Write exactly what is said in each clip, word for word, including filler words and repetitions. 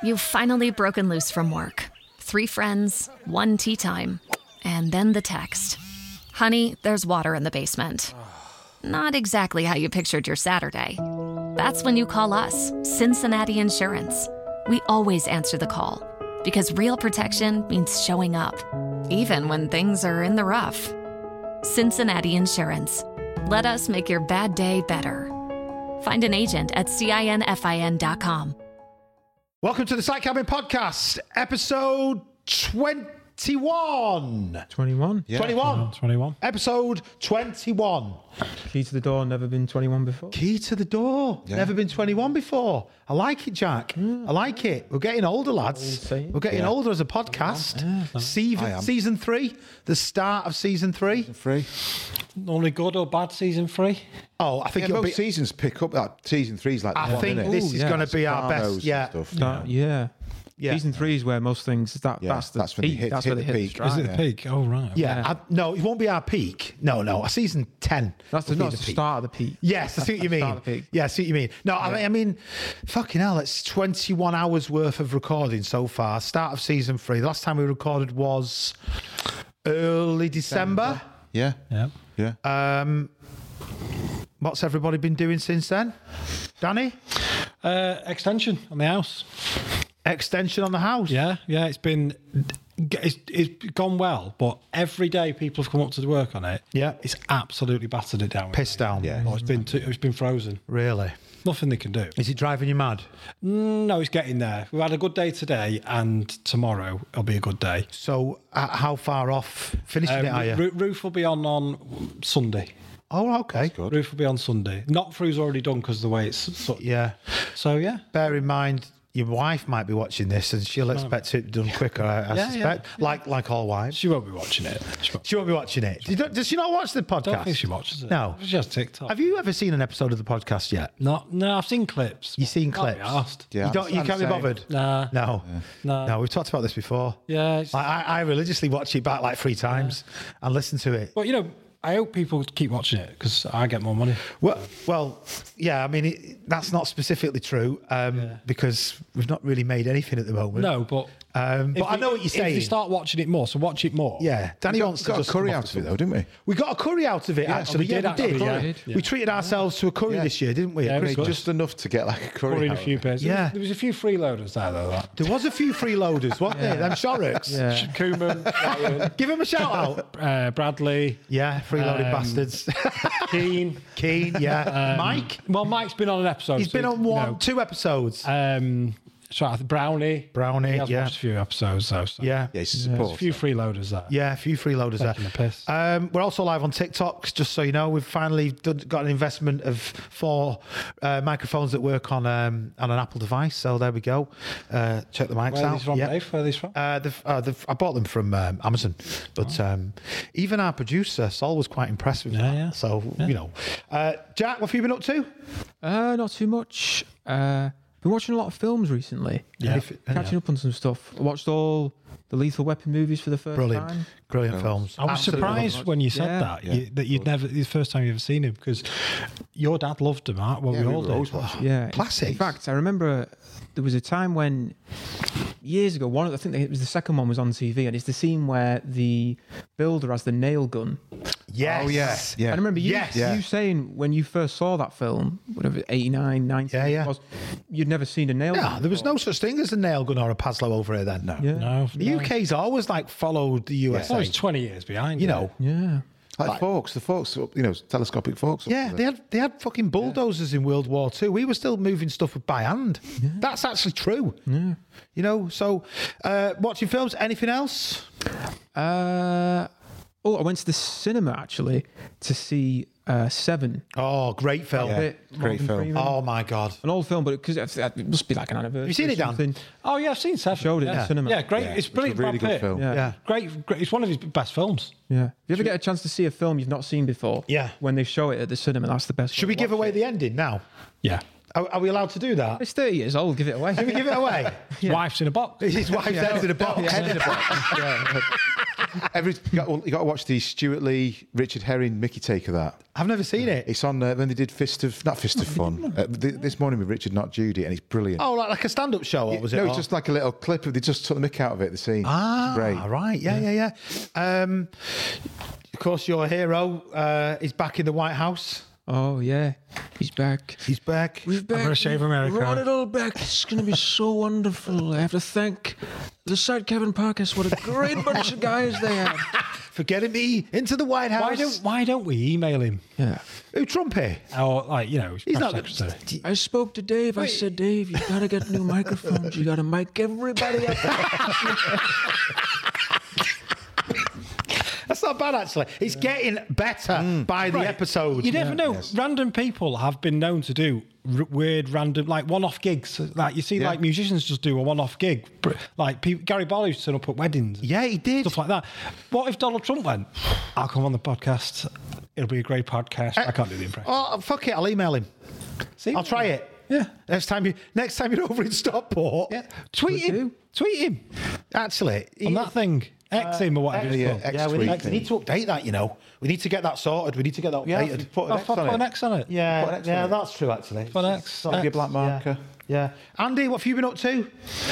You've finally broken loose from work. Three friends, one tea time, and then the text. Honey, there's water in the basement. Not exactly how you pictured your Saturday. That's when you call us, Cincinnati Insurance. We always answer the call because real protection means showing up, even when things are in the rough. Cincinnati Insurance. Let us make your bad day better. Find an agent at cinfin dot com. Welcome to the Site Cabin Podcast, episode twenty-one. twenty-one? Yeah. twenty-one. twenty-one. Episode twenty-one. Key to the door, never been twenty-one before. Key to the door. Yeah. Never been twenty-one before. I like it, Jack. Mm. I like it. We're getting older, lads. We're getting yeah. older as a podcast. Yeah. Season, season three. The start of season three. Season three. Only good or bad season three? Oh, I think yeah, most be, seasons pick up. That season three's like. I one, think isn't it? this Ooh, is yeah. going to be our best. Yeah. Start, yeah. Yeah. Season three is where most things that yeah, that's the that's when peak. Hit, that's hit where they the hit peak. the Is it yeah. the peak? Oh right. Yeah. yeah. I, no, it won't be our peak. No, no. A season ten. That's the, not the, the start of the peak. Yes, I see what you mean. Yeah, I see what you mean. No, I mean, I mean, fucking hell, it's twenty-one hours worth of recording so far. Start of season three. The last time we recorded was early December. Yeah. Yeah. Yeah. Um, what's everybody been doing since then? Danny? Uh, extension on the house. Extension on the house? Yeah, yeah. It's been it's, it's gone well, but every day people have come up to work on it. Yeah, it's absolutely battered it down. Pissed down. Yeah, oh, it's been too, it's been frozen. Really? Nothing they can do. Is it driving you mad? No, it's getting there. We've had a good day today, and tomorrow it'll be a good day. So, uh, how far off finishing Um, it are you? r- roof will be on on Sunday. Oh, okay. Roof will be on Sunday. Knock through's already done because of the way it's. So, Yeah. So yeah. Bear in mind, your wife might be watching this, and she'll expect it done quicker. I, I Yeah, suspect, yeah. like like all wives. She won't be watching it. She won't, She won't be watching it. Does- Does she not watch the podcast? I don't think she watches it. No. She has TikTok. Have you ever seen an episode of the podcast yet? Not, no, I've seen clips. You've seen Can't be clips? arsed. Yeah, you don't. You I'm can't be the same. bothered. Nah. No. No. No. We've talked about this before. Yeah. it's- Like, I, I religiously watch it back like three times and listen to it. Well, you know, I hope people keep watching it because I get more money. Well, well, yeah. I mean, it, that's not specifically true um, Yeah. because we've not really made anything at the moment. No, but Um, but if I we- know what you're If saying. you start watching it more, so watch it more. Yeah, Danny We wants got, to got a just curry come out off of it the- though, didn't we? We got a curry out of it, Yeah, actually. we did yeah, we did. actually, yeah. We Yeah. treated ourselves to a curry Yeah. this year, didn't we? Yeah, at it was Christmas? good. Just enough to get like a curry. Pouring a out of few it. pairs. Yeah. There was a few freeloaders there, though. That. There was a few freeloaders, weren't there? Them Shorrocks. Yeah. Koeman, Ryan, Give him a shout out. uh, Bradley, Yeah, freeloading Um, bastards. Keane. Keen, yeah. Um, Mike? Well, Mike's been on an episode. He's so, been on you one, know, two episodes. Um, so I think Brownie. Brownie, He has yeah. watched a few episodes, though. So. Yeah. Yeah, he's a There's support. a few freeloaders there. Yeah, a few freeloaders there. Taking the piss. Um, we're also live on TikTok, just so you know. We've finally done, got an investment of four uh, microphones that work on um, on an Apple device. So there we go. Uh, check the mics Where are out. these from, Yeah. Dave? Where are these from? Uh, they've, uh, they've, I bought them from um, Amazon, but um, even our producer Sol was quite impressed with Yeah, that. yeah. So you know, uh, Jack, what have you been up to? Uh, not too much. Uh, been watching a lot of films recently. Yeah. Anything- Catching up on some stuff. I watched all the Lethal Weapon movies for the first Brilliant, time. brilliant films. I was Absolutely surprised lovely. when you said Yeah. that Yeah. you, that you'd never the first time you ever seen him because your dad loved him. Right? Well, Yeah, we we all were did. always watching. Yeah. Classics. In fact, I remember there was a time when years ago, one of the, I think it was the second one was on T V, and it's the scene where the builder has the nail gun. Yes. Oh yeah, yeah. I remember you, Yes. you Yeah. saying when you first saw that film, whatever, eighty-nine, ninety, Yeah, yeah. it was, you'd never seen a nail Yeah, gun. there was no such thing as a nail gun or a Paslow over here then. No. Yeah. No, The U K's always like followed the U S A. Oh, he's twenty years behind. You yeah. know. Yeah. Like forks, the forks, you know, telescopic forks. up Yeah, there. they had they had fucking bulldozers in World War Two. We were still moving stuff by hand. That's actually true. Yeah. You know, so uh, watching films, anything else? Uh, oh, I went to the cinema actually to see uh, Seven. Oh, great film. Yeah. Bit great Morgan film. Freeman. Oh my God. An old film, but because it, it must be like an anniversary. Have you seen it, or Dan? something. Oh yeah, I've seen Seven. Showed it in yeah. the cinema. Yeah, great. Yeah, It's it's a brilliant. really Brad good Pitt. film. Yeah. Yeah. Great, great. It's one of his best films. Yeah. If you ever get a chance to see a film you've not seen before, Yeah. when they show it at the cinema, that's the best. Should we give away the ending now? Yeah. Are, are we allowed to do that? It's thirty years old. Give it away. Can we give it away? His wife's in a box. His wife's head in a box. Yeah. Every you got, you got to watch the Stuart Lee, Richard Herring, Mickey take of that. I've never seen it. It's on uh, when they did Fist of not Fist of Fun uh, th- this morning with Richard, not Judy, and it's brilliant. Oh, like, like a stand-up show, or was it? no, or- it's just like a little clip of they just took the mick out of it. The scene. Ah, It's great. right. Yeah, yeah, yeah. Um, of course, your hero uh, is back in the White House. Oh yeah, he's back. He's back. We've back. gonna save America. Brought it all back. It's going to be so wonderful. I have to thank the side Kevin Parkas. What a great bunch of guys they had. For getting me into the White House. Why don't Why don't we email him? Yeah. Who, Trumpy? Or like you know, his He's press not. secretary. I spoke to Dave. I said, Dave, you got to get new microphones. You got to mic everybody up. That's not bad, actually. It's getting better by the Right. episode. You never know. Random people have been known to do r- weird, random, like one-off gigs. Like you see, Yeah. like musicians just do a one-off gig. Br- Like pe- Gary Barlow used to turn up at weddings. Yeah, he did. Stuff like that. What if Donald Trump went? I'll come on the podcast. It'll be a great podcast. I can't do the impression. Oh, fuck it. I'll email him. See, I'll try it. Yeah. Next time you, next time you're over in Stockport. Yeah. Tweet him. Tweet him Actually, on he- that thing. X him or whatever. it's yeah, called. X Yeah, we tweet need, we thing. need to update that. You know, we need to get that sorted. We need to get that Yeah, updated. put an I'll X put on an it. X on it. Put an Yeah, X yeah, on it. that's true. Actually, Put an X. So- Give you a black marker. Yeah. Andy, what have you been up to?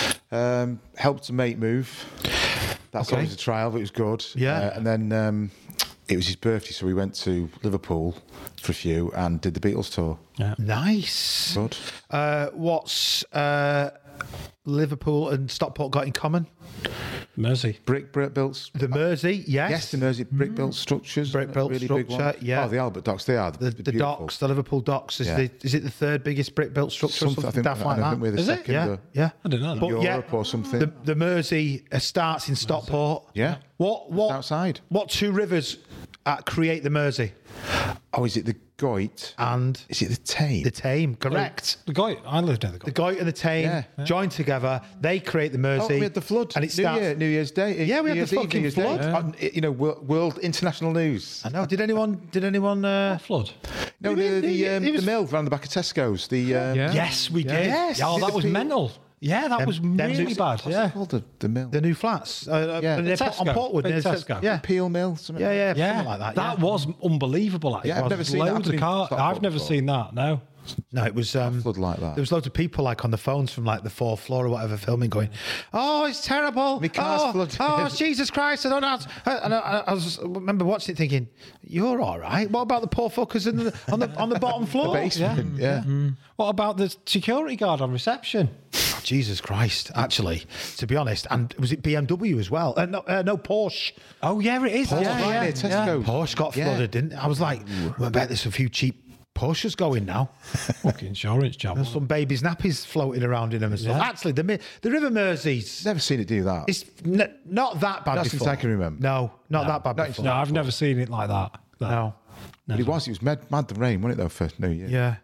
Um, helped a mate move. That's Okay. always a trial, but it was good. Yeah. Uh, and then um, it was his birthday, so we went to Liverpool for a few and did the Beatles tour. Yeah. Nice. Good. Uh, what's uh, Liverpool and Stockport got in common? Mersey. Brick, brick built. The Mersey, yes. Yes, the Mersey brick built structures. Brick built really big structure, one. yeah. Oh, the Albert Docks, they are. The, they're the beautiful. docks, the Liverpool docks, is, Yeah. the, is it the third biggest brick built structure or Something, something I think, daft I like don't that? think we're the Is it? second. Yeah, uh, yeah. I didn't know that. But Europe yeah, or something. The, the Mersey uh, starts in Stockport. Yeah. What? What? outside. What two rivers uh, create the Mersey? Oh, is it the Goit? And Is it the Tame? the Tame, correct. The guy, I lived near the guy. The Goit and the Tame Yeah. join together. They create the Mersey. Oh, we had the flood. and it New, starts. Year, New Year's Day. Yeah, we had New Year's the Eve, fucking New Year's Day. flood. On, you know, world, world international news. I know. Did anyone? Did anyone? Uh, Flood. No, It the, was- the, it um, was- the mill round the back of Tesco's. The um, Yeah. Yes, we Yeah. did. Yes. Oh, Is it that the was people- mental. Yeah, that Them- was them really who's- bad. What's Yeah. it called? The, the mill. the new flats. Uh, Yeah. and they're put on Tesco. Portwood. Big and it's- Tesco. Yeah. Peel Mill. Something Yeah, yeah, Yeah, something like that. that yeah. was unbelievable. Actually. Yeah, I've It never was seen that loads happen of in cars. Stockport I've never before. seen that. No. No, it was um, flood like that. There was loads of people like on the phones from like the fourth floor or whatever filming, going, "Oh, it's terrible! My car's oh, flooded." oh, Jesus Christ! I don't know." how to-" And I, I, I was I remember watching it, thinking, "You're all right. What about the poor fuckers in the, on the on the bottom floor?" Basement. Yeah. What about the security guard on reception? Oh, Jesus Christ! Actually, to be honest, and was it B M W as well? Uh, no, uh, no Porsche. Oh yeah, it is. Porsche yeah, right yeah, near yeah. Tesco. Porsche got Yeah. flooded, didn't it? I was like, well, I bet there's a few cheap Porsches going now. Fucking insurance job. There's some babies' nappies floating around in them and stuff. Yeah. Actually, the Mi- the River Mersey's Never seen it do that. it's n- not that bad Not before. since I can remember. No, not that bad Not before. No, I've never seen it like that. No. But it was. It was mad, mad the rain, wasn't it, though, for New Year? Yeah.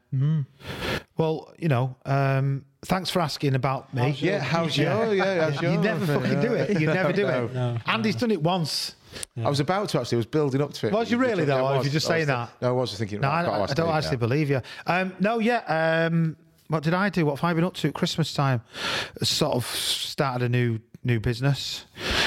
Well, you know, um, thanks for asking about me. Yeah, how's your? Yeah, how's your? You never fucking do it. You never do it. No. Andy's done it once. I was about to actually. I was building up to it. Was you really, though, Yeah, I or was. if you're just I was saying th- that? No, I was thinking. No, right, I, I've got to I ask don't Dave actually now. believe you. Um, no, yeah. Um, what did I do? What have I been up to at Christmas time? Sort of started a new new business.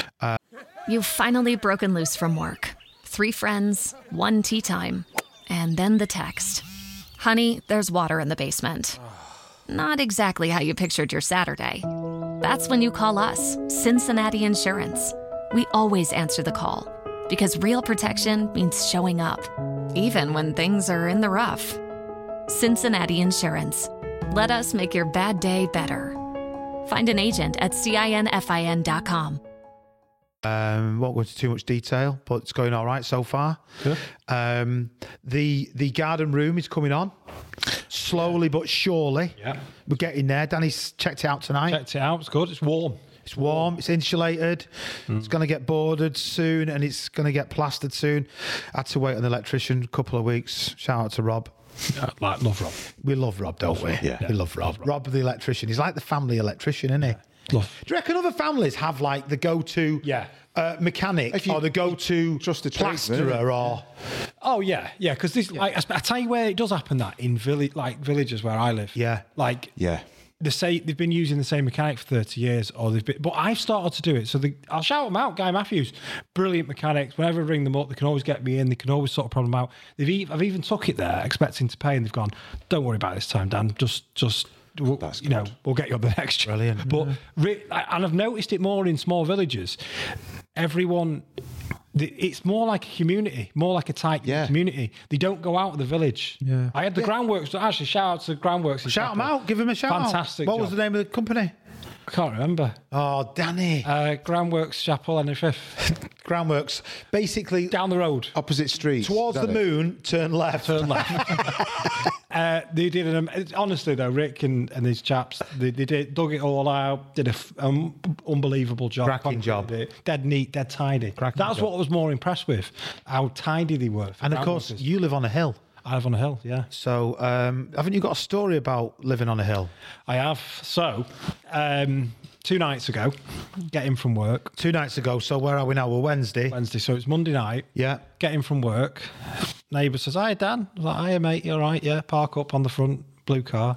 You've finally broken loose from work. Three friends, one tea time, and then the text. Honey, there's water in the basement. Not exactly how you pictured your Saturday. That's when you call us, Cincinnati Insurance. We always answer the call because real protection means showing up, even when things are in the rough. Cincinnati Insurance. Let us make your bad day better. Find an agent at cinfin dot com. Um, won't go into too much detail, but it's going all right so far. Good. Um, the the garden room is coming on slowly but surely. Yeah. We're getting there. Danny's checked it out tonight. Checked it out. It's good. It's warm. It's warm. It's insulated. It's going to get boarded soon, and it's going to get plastered soon. I had to wait on the electrician a couple of weeks. Shout out to Rob. Uh, like love Rob. We love Rob, don't we? Yeah. We love Rob. Rob, the electrician. He's like the family electrician, isn't he? Love. Do you reckon other families have like the go-to Yeah. uh, mechanic If you- or the go-to trust the tradesman, plasterer innit? or... Oh yeah, yeah. Because this, like, I, I tell you where it does happen. That in village, like villages where I live. Yeah. Like Yeah. they say they've been using the same mechanic for thirty years, or they've been, but I've started to do it. So the, I'll shout them out, Guy Matthews, brilliant mechanics. Whenever I ring them up, they can always get me in. They can always sort of problem out. They've even, I've even took it there, expecting to pay, and they've gone, "Don't worry about it this time, Dan. Just, just." We'll, That's you know, good. we'll get you on the next job. Brilliant. But re- and I've noticed it more in small villages. Everyone, the, it's more like a community, more like a tight Yeah. community. They don't go out of the village. Yeah. I had the groundworks. Actually, shout out to the groundworks. in Shout them Chapel. out. Give him a shout Fantastic out. What job. was the name of the company? I can't remember. Oh, Danny. Uh, groundworks Chapel and the fifth Groundworks. Basically, down the road. opposite streets. Towards Is the that it? moon, turn left. Turn left. uh, they did an am- honestly though, Rick and, and these chaps, they, they did dug it all out, did a f- um, unbelievable job, Cracking job. Concreted it. Dead neat, dead tidy. Cracking That's job. what I was more impressed with, how tidy they were. for And of course, groundworkers. you live on a hill. I live on a hill. Yeah, So, um, haven't you got a story about living on a hill? I have. So, um, two nights ago, getting from work Two nights ago. So, where are we now? We're Wednesday. Wednesday, so it's Monday night. Yeah. Getting from work, neighbour says, "Hi, Dan." I was like, "Hiya, mate. You all right? Yeah." Park up on the front, blue car.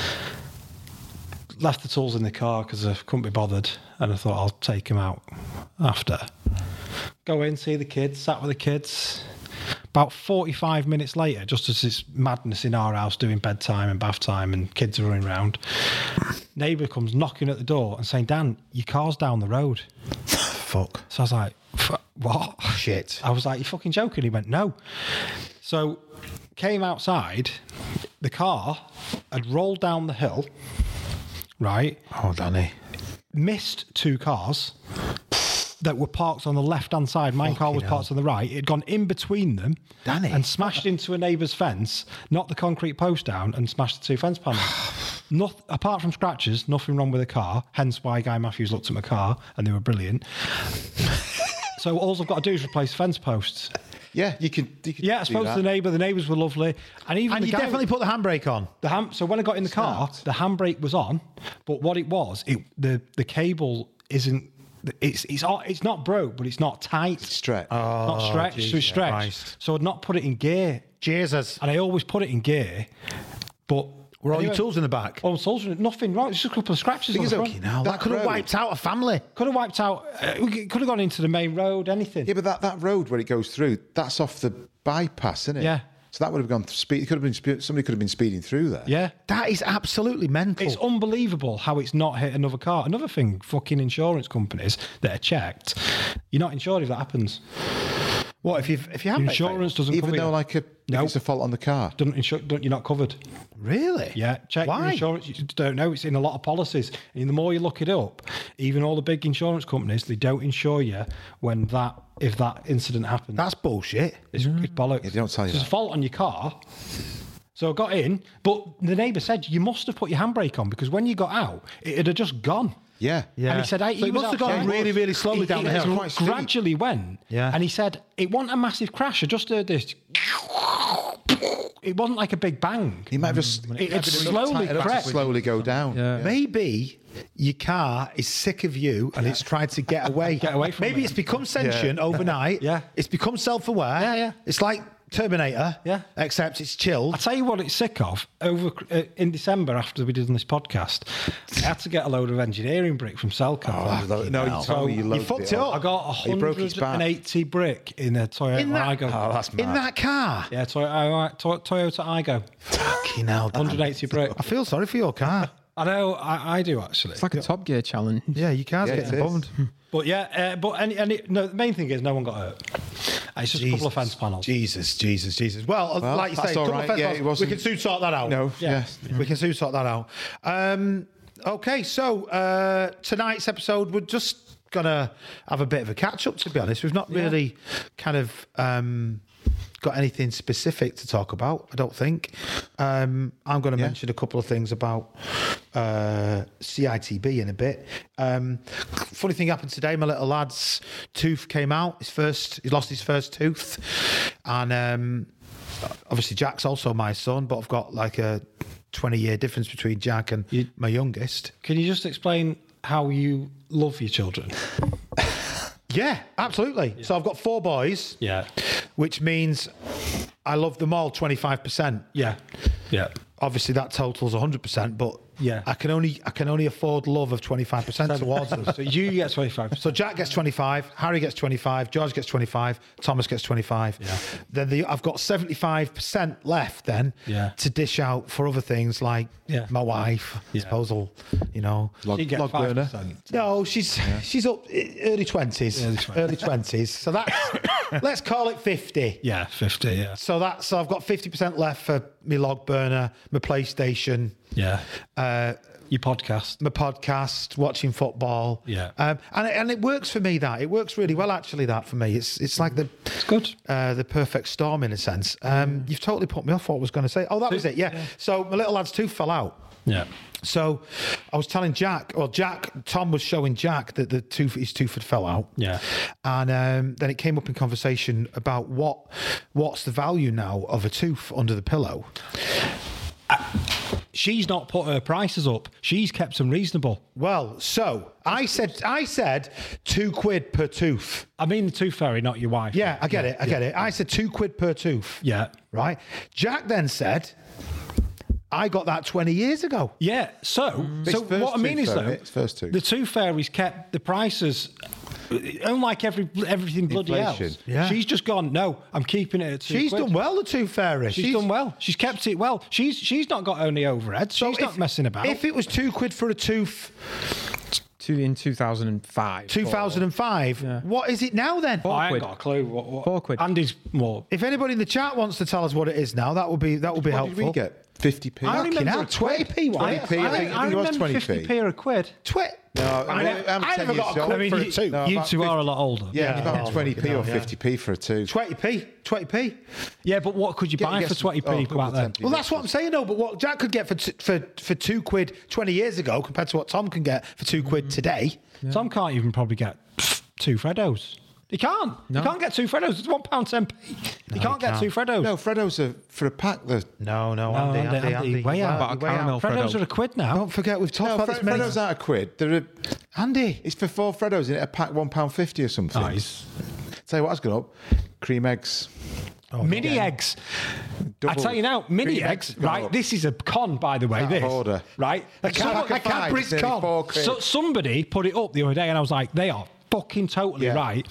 Left the tools in the car because I couldn't be bothered, and I thought I'll take him out after. Go in, see the kids, sat with the kids. About forty-five minutes later, just as this madness in our house doing bedtime and bath time and kids are running around, neighbour comes knocking at the door and saying, "Dan, your car's down the road." Fuck. So I was like, "F- what?" Shit. I was like, "You fucking joking?" He went, "No." So came outside, the car had rolled down the hill, right? Oh, Danny. Missed two cars that were parked on the left-hand side. My car was Fucking parked on the right. It had gone in between them Danny. and smashed into a neighbour's fence, knocked the concrete post down and smashed the two fence panels. Not, apart from scratches, nothing wrong with the car, hence why Guy Matthews looked at my car and they were brilliant. So all I've got to do is replace fence posts. Yeah, you can. You can Yeah, I do spoke to that. the neighbour. The neighbours were lovely, and even And the you guy, definitely put the handbrake on. the ham. So when I got in the car, the handbrake was on, but what it was, it the the cable isn't. It's it's all- it's not broke, but it's not tight. It's Stretch. not stretched. So it's Jesus stretched. Christ. So I'd not put it in gear, Jesus. and I always put it in gear. But Were all anyway, your tools in the back? all the tools, nothing wrong. It's just a couple of scratches on the is, front. okay, Now, that, That could have road- wiped out a family. Could have wiped out. Uh, it could have gone into the main road. Anything. Yeah, but that, that road where it goes through, that's off the bypass, isn't it? Yeah. So that would have gone speed. It could have been spe- somebody could have been speeding through there. Yeah. That is absolutely mental. It's unbelievable how it's not hit another car. Another thing, fucking insurance companies that are checked, you're not insured if that happens. What if you if you haven't? Insurance doesn't Even cover though, you. like, a, No. if it's a fault on the car. Don't insure, don't, you're not covered. Really? Yeah, check your Why? insurance. You just don't know. It's in a lot of policies. And the more you look it up, even all the big insurance companies, they don't insure you when that if that incident happens. That's bullshit. It's, it's bollocks. Yeah, they don't tell you There's a that. fault on your car. So I got in, but the neighbour said you must have put your handbrake on because when you got out, it had just gone. Yeah. Yeah. And he said, I, So he it was must have gone outside. really, really slowly It- down the it hill. Quite steep. gradually went. Yeah. And he said, it wasn't a massive crash. I just heard this. It wasn't like a big bang. He might have just. It had slowly it'd have to crept. slowly go down. Yeah. Maybe your car is sick of you and it's tried to get away. Get away from Maybe it. it's become sentient overnight. Yeah. It's become self-aware. Yeah, yeah. It's like Terminator. Yeah. Except it's chilled. I tell you what, it's sick of. Over uh, in December, after we did this podcast, I had to get a load of engineering brick from Selco. Oh, no, you told me you, You loaded fucked it up. I got He broke his back. one hundred eighty brick in a Toyota In that- Igo. Oh, that's mad. In that car. Yeah, Toyota, Toyota Igo. Fucking hell, Dan. one hundred eighty brick. I feel sorry for your car. I know, I, I do actually. It's like a Top Gear challenge. Yeah, your car's Yeah, it getting is. bummed. But yeah, uh, but and, and it, no, the main thing is no one got hurt. It's just a couple of fence panels. Jesus, Jesus, Jesus. Well, Well, like you that's say, a all couple right. of fence Yeah, panels. it we wasn't- can soon sort that out. No, Yeah. yeah. We can soon sort that out. Um, okay, so uh, tonight's episode, we're just going to have a bit of a catch up, to be honest. We've not really kind of um, got anything specific to talk about, I don't think. Um, I'm going to Yeah. mention a couple of things about uh, C I T B in a bit. Um, funny thing happened today. My little lad's tooth came out. His first, he lost his first tooth. And um, obviously Jack's also my son, but I've got like a twenty year difference between Jack and You- my youngest. Can you just explain how you love your children? Yeah, absolutely. So I've got four boys, Yeah. which means I love them all twenty-five percent. Yeah. Yeah. Obviously that totals one hundred percent, but Yeah. I can only I can only afford love of twenty-five percent towards us. So you get twenty-five percent. So Jack gets twenty-five, Harry gets twenty-five, George gets twenty-five, Thomas gets twenty-five. Yeah. Then the, I've got seventy-five percent left then Yeah. to dish out for other things like Yeah. my wife, Yeah. disposal, you know. Log, You get log five burner. percent. No, she's she's up eh, early twenties. Early twenties. Early twenties. So that's let's call it fifty. Yeah, fifty. Yeah. So that's so I've got fifty percent left for my log burner, my PlayStation, Yeah. uh, Your podcast. my podcast, watching football. Yeah. Um, and it, and it works for me. That it works really well actually. That for me, it's it's like the It's good. uh, the perfect storm in a sense. Um, You've totally put me off what I was going to say. Oh, that was it. Yeah. So my little lad's tooth fell out. Yeah. So I was telling Jack, well, Jack, Tom was showing Jack that the tooth, his tooth had fell out. Yeah. And um, then it came up in conversation about what what's the value now of a tooth under the pillow. She's not put her prices up. She's kept them reasonable. Well, so I said, I said two quid per tooth. I mean the tooth fairy, not your wife. Yeah, I get it. I get it. I said two quid per tooth. Yeah. Right. Jack then said, I got that twenty years ago. Yeah. So, It's so first what I mean tooth, is though, though, it's first tooth. the tooth fairy's kept the prices. Unlike every everything bloody Inflation. else, Yeah. she's just gone. No, I'm keeping it at two She's quid." done well, the tooth fairy. She's, done well. She's kept it well. She's she's not got only overhead. So She's not if- messing about. If it was two quid for a tooth, Two in two thousand five. two thousand five, what is it now then? I ain't quid. got a clue. What, what, Four quid. Andy's more. If anybody in the chat wants to tell us what it is now, that would be that would be What helpful. did we get? fifty p? I Fucking remember hell, a twenty quid. p, why? I, twenty p, I I, think- I I think it was remember twenty p. fifty p or a quid. Twi- No, I, never, I'm I ten never years got a old. quid I mean, for a you, tooth. No, you about two fifty are a lot older. Yeah, Yeah. about Oh, twenty p fucking or hell, yeah. fifty p for a two. twenty p, twenty p. Yeah, but what could you Get- buy get for some- twenty p oh, back then? ten p. Well, that's what I'm saying, though. But what Jack could get for t- for for two quid twenty years ago compared to what Tom can get for two quid today. Tom can't even probably get pff, two Freddos. He can't. No. He can't get two Freddos. It's one pound ten p. He can't get can't. two Freddos. No, Freddos are for a pack. The No, no, No, Andy, Andy, Andy, Andy, Andy, way out. well, About a way caramel out. Freddos Freddo. are a quid now. Don't forget, we've talked no, about Fre- this many Freddos aren't a quid. They're a, Andy, it's for four Freddos in it, a pack one pound fifty or something. Nice. Tell you what, has gone up. Cream eggs. Mini eggs. I Double tell you now, mini cream eggs, eggs gone right? up. This is a con, by the way. Out of This order. right? a, So- Cad- a pack of five, Cadbury's nearly con. four quid. So somebody put it up the other day, and I was like, they are fucking totally Yeah. right.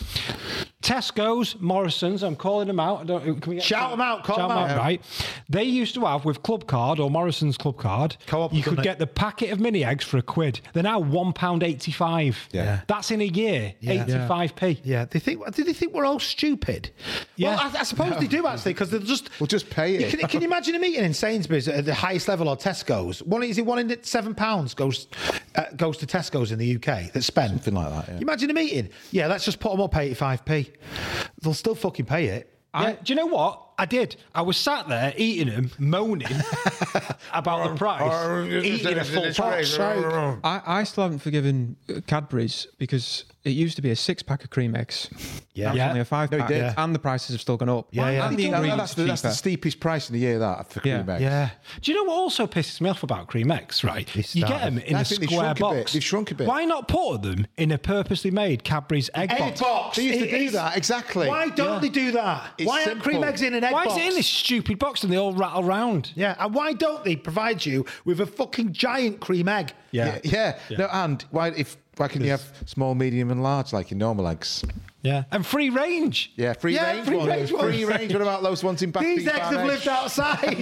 Tesco's, Morrison's, I'm calling them out. I don't, can we get Shout them out, call Shout them out. right? They used to have with Club Card or Morrison's Club Card, Co-op, you could didn't get the packet of mini eggs for a quid. They're now one pound eighty-five. Yeah. That's in a year, eighty-five p. Yeah, they think. Do they think we're all stupid? Yeah. Well, I, I suppose they do actually, because they'll just. We'll just pay You it. Can, can you imagine a meeting in Sainsbury's at the highest level or Tesco's? One is it one in seven pounds goes uh, goes to Tesco's in the U K that's spent Something like that, yeah. You imagine a meeting? Yeah, let's just put them up eighty-five p. They'll still fucking pay it. Yeah. Do you know what? I did. I was sat there eating them, moaning about the price, eating a full box. I, I still haven't forgiven uh, Cadbury's because it used to be a six pack of cream eggs. Yeah. Now it's Yeah. only a five No, it pack, did. and the prices have still gone up. Yeah, yeah. And the No, no, ingredients that's, the, that's the cheaper. steepest price in the year, that, for Yeah. cream eggs. Yeah. Do you know what also pisses me off about cream eggs, right? They You get started- them in I a think they've square shrunk a bit. box. They've shrunk a bit. Why not put them in a purposely made Cadbury's egg, Egg box? box. They used to It do is- that, exactly. Why don't Yeah. they do that? It's why aren't cream simple. eggs in an egg Why box? is it in this stupid box and they all rattle round? Yeah, and why don't they provide you with a fucking giant cream egg? Yeah, yeah. No, and why if why can you have small, medium, and large like in normal eggs? Yeah. And free range. Yeah, free Yeah, range free ones. range ones. Free range. What about those ones in back? These eggs have lived outside.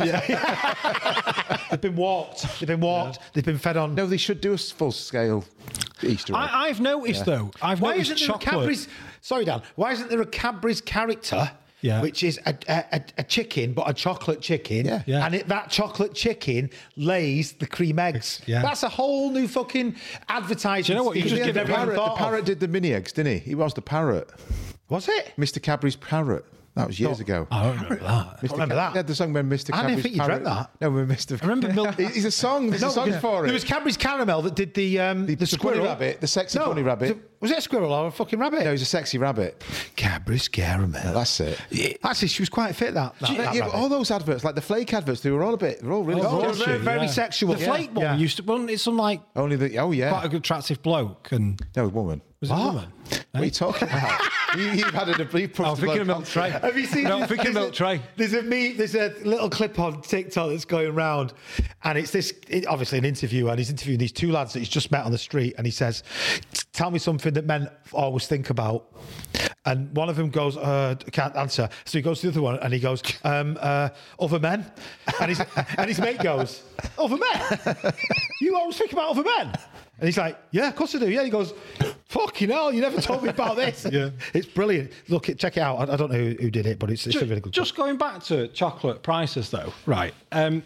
They've been walked. They've been walked. They've been fed on. No, they should do a full scale Easter egg. I, I've noticed though. I've Why noticed isn't there a chocolate. Cadbury's? Sorry, Dan. Why isn't there a Cadbury's character? Yeah. Which is a, a, a chicken, but a chocolate chicken. Yeah. Yeah. And it, that chocolate chicken lays the cream eggs. Yeah. That's a whole new fucking advertising. Do you know what? You scheme just that give I've it never parrot, the thought of. parrot did the mini eggs, didn't he? He was the parrot. Was it? Mister Cadbury's parrot. That was years ago. I don't remember that. I remember that. Yeah, the song when Mister I didn't Cadbury's think you'd parrot. read that. No, when Mister I remember Mil- It's a song. There's a song because for it. There was Cadbury's Caramel that did the um, the, The- the squirrel bunny rabbit, the sexy no, bunny rabbit. the- was it a squirrel or a fucking rabbit? No, he was a sexy rabbit. Cadbury's Caramel. That's it. Actually, she was quite fit. That, that, Yeah, that yeah, but rabbit. all those adverts, like the flake adverts, they were all a bit. They're all really. Oh, sketchy. very, very Yeah. sexual. The Yeah, flake one yeah. used to. Wasn't it some like Only the. Oh yeah. quite a good attractive bloke and No, woman. Was it a woman? What are you talking about? you, you've had a brief. I'm thinking of Milk Tray. Have you seen? No, I'm this- thinking there's Milk a- Tray. There's a me. There's a little clip on TikTok that's going around, and it's this. It, obviously, an interview, and he's interviewing these two lads that he's just met on the street, and he says, "Tell me something that men always think about." And one of them goes, uh, "I can't answer." So he goes to the other one, and he goes, um, uh, "Other men," and his and his mate goes, "Other men? You always think about other men?" And he's like, "Yeah, of course I do." Yeah, he goes, "Fucking hell, you never told me about this." Yeah, it's brilliant. Look, it, check it out. I, I don't know who, who did it, but it's, it's Just, a really good. just going back to chocolate prices, though, right? Um,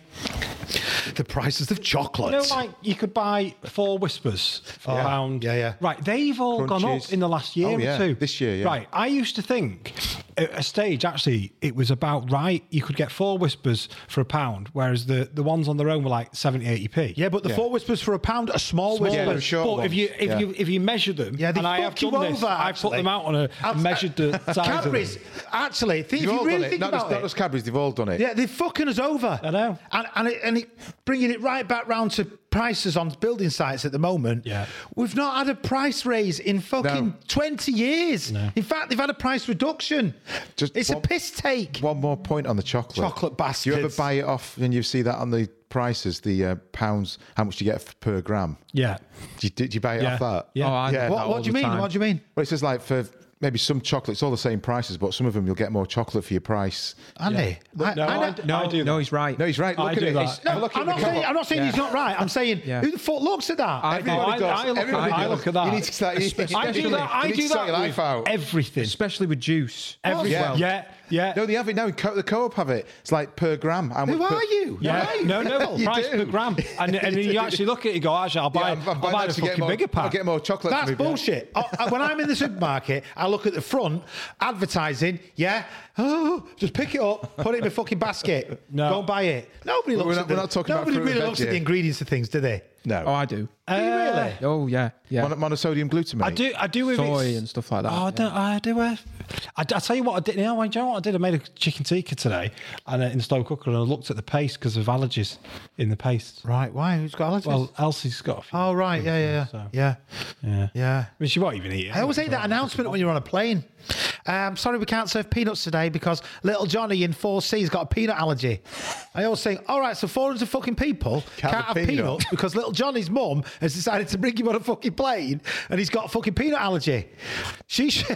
The prices of chocolate. you know, like you could buy four Whispers for Yeah. a pound. Yeah, yeah. Right, they've all gone up Crunchies. in the last year Oh, or yeah. two. This year, yeah. Right, I used to think at a stage actually it was about right. You could get four Whispers for a pound, whereas the, the ones on their own were like seventy, eighty p. Yeah, but the Yeah. four Whispers for a pound, a small Small whisper. Yeah, they're ones. short but if ones. you if Yeah. you if you measure them, Yeah, they and I have fuck you done this, over, I put actually. them out on a I'll- and measured the size Cadbury's, of them. actually, think, if You've you all really done it. think Not about just, not it, just Cadbury's, they've all done it. yeah, they're fucking us over. I know. And and it, and it, bringing it right back round to prices on building sites at the moment. Yeah. We've not had a price raise in fucking No. twenty years. No. In fact, they've had a price reduction. Just it's a one- piss take. One more point on the chocolate. Chocolate Do you ever bastards. buy it off and you see that on the prices, the uh, pounds, how much do you get f- per gram? Yeah. Do you, do you buy it Yeah. off that? Yeah. Oh, I Yeah. do What, that what all do you the mean? time. What do you mean? Well, it says like for maybe some chocolate, it's all the same prices, but some of them you'll get more chocolate for your price. Andy, No, I, I, I, d- No, I do no, that. he's right. No, he's right. Look I at do it. that. It's- No, have a look I'm at not the saying, co-op. I'm not saying he's Yeah. not right. I'm saying Yeah. who the fuck looks at that? I- Everybody No, I- does. I look at- Everybody I does. look at that. You need to start. You, I do Especially- that. I you need do to sort that your with life out. everything. Especially with juice. Every Yeah. yeah, yeah. No, they have it now. In co- the co-op have it. It's like per gram. How Who much per- are you? Yeah, Who are you? no, no, You price do. per gram, and and then you actually look at it, you go, actually, I'll Yeah, buy, I'm- I'm I'll buying buy that a to get fucking more- bigger I'll pack. get more chocolate. That's for me, yeah. bullshit. I, I- when I'm in the supermarket, I look at the front, advertising, yeah, oh, just pick it up, put it in a fucking basket, No. don't buy it. Nobody We're looks not- at the, we're not talking about nobody fruit and really veg looks at here. the ingredients of things, do they? No. Oh, I do. Do you really? Oh, yeah, yeah. Mon- monosodium glutamate. I do, I do with Soy it's- and stuff like that. Oh, I, don't, I do. Uh, I, I tell you what, I did. You know, I- do you know what I did? I made a chicken tikka today, and uh, in the slow cooker, and I looked at the paste because of allergies in the paste. Right, why? Who's got allergies? Well, Elsie's got. A few oh, right, yeah, yeah, so- yeah, yeah, yeah. yeah. I mean, she won't even eat it. I always hate that announcement when you're on a plane. Um, sorry, we can't serve peanuts today because little Johnny in four C has got a peanut allergy. I always think, all right, so four hundred fucking people can't, have have peanut. peanuts because little Johnny's mum has decided to bring him on a fucking plane and he's got a fucking peanut allergy. She should...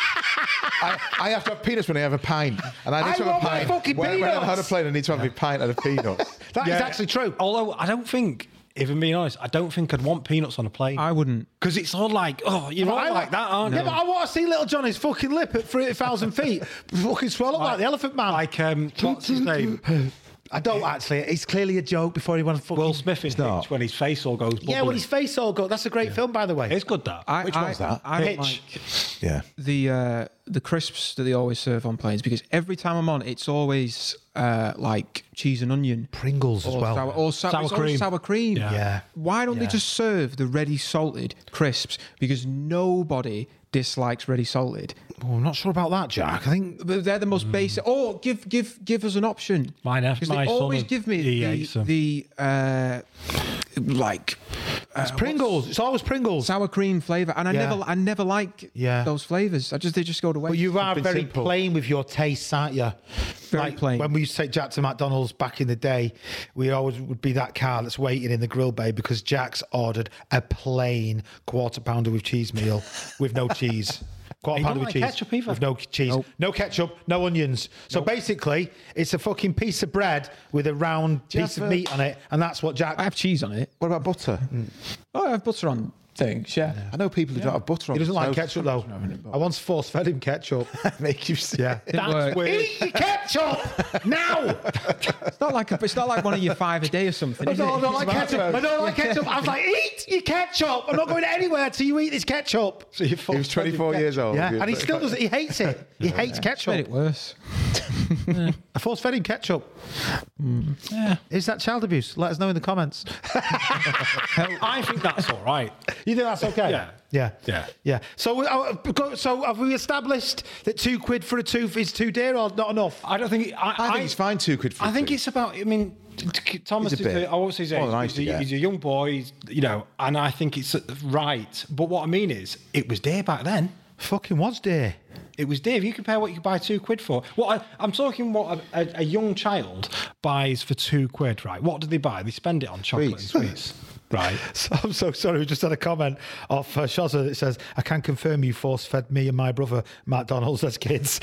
I, I have to have peanuts when I have a pint, and I need I to have want a my pint. fucking when, when I'm on a peanuts. plane, I need to have a pint and a peanuts. That is Yeah. actually true. Although I don't think, if I'm being honest, I don't think I'd want peanuts on a plane. I wouldn't. Because it's all like, oh, you're all I like that, aren't yeah, you? but I want to see little Johnny's fucking lip at thirty thousand feet fucking swell up like, the Elephant Man. Like, um, what's his name? I don't actually. It's clearly a joke before he went fucking... Will Smith in not. Hitch when his face all goes bubbly. Yeah, when his face all go. That's a great film, by the way. It's good, that. I, Which I, one's that? I don't Hitch. like Yeah. the uh, the crisps that they always serve on planes because every time I'm on, it's always uh, like cheese and onion. Pringles as Or well. sour, or sour, Sour it's always cream. sour cream. Yeah. Yeah. Why don't they Yeah. just serve the ready salted crisps? Because nobody dislikes ready salted. Oh, I'm not sure about that, Jack. I think But they're the most basic. Or give give give us an option. Mine have- Because my they son always would- give me he the, hates them. the uh, like it's Pringles. It's always Pringles. sour cream flavour, and I Yeah. never I never like Yeah. those flavours. I just they just go to waste. But you are Something very simple. plain with your tastes, aren't you? Very plain. When we used to take Jack to McDonald's back in the day, we always would be that car that's waiting in the grill bay because Jack's ordered a plain quarter pounder with cheese meal with no cheese. Quarter You pounder don't with like cheese. ketchup either? With no cheese. Nope. No ketchup, no onions. So basically, it's a fucking piece of bread with a round you piece have of a- meat on it, and that's what Jack. I have cheese on it. What about butter? Oh, I have butter on things. Yeah. I know people who don't have butter on. He doesn't like toast. ketchup though. I once force fed him ketchup. Make you sick. Yeah. Didn't work. weird. Eat your ketchup now. It's not like a, it's not like one of your five a day or something. I Is don't, I it? don't like It's ketchup. about- I don't like ketchup. I was like, eat your ketchup. I'm not going anywhere till you eat this ketchup. So you He was twenty-four years old. Yeah, He was and he still twenty-five. does it. He hates it. He hates It's made it ketchup. worse. A force-fed him ketchup. Yeah. Is that child abuse? Let us know in the comments. I think that's all right. You think that's okay? Yeah. Yeah. Yeah. Yeah. So, uh, so have we established that two quid for a tooth is too dear or not enough? I don't think. I, I think it's fine, two quid for I a think tooth. it's about. I mean, Thomas He's is. a bit. A, I won't say his More age. than I used He's, to a, get. he's a young boy, he's, you know, and I think it's right. But what I mean is, it was dear back then. Fucking was dear. It was dear. If you compare what you could buy two quid for, what I, I'm talking, what a, a, a young child buys for two quid, right? What do they buy? They spend it on chocolate Sweets. and sweets, right? So, I'm so sorry. We just had a comment off uh, Shazza that says, I can confirm you force-fed me and my brother McDonald's as kids.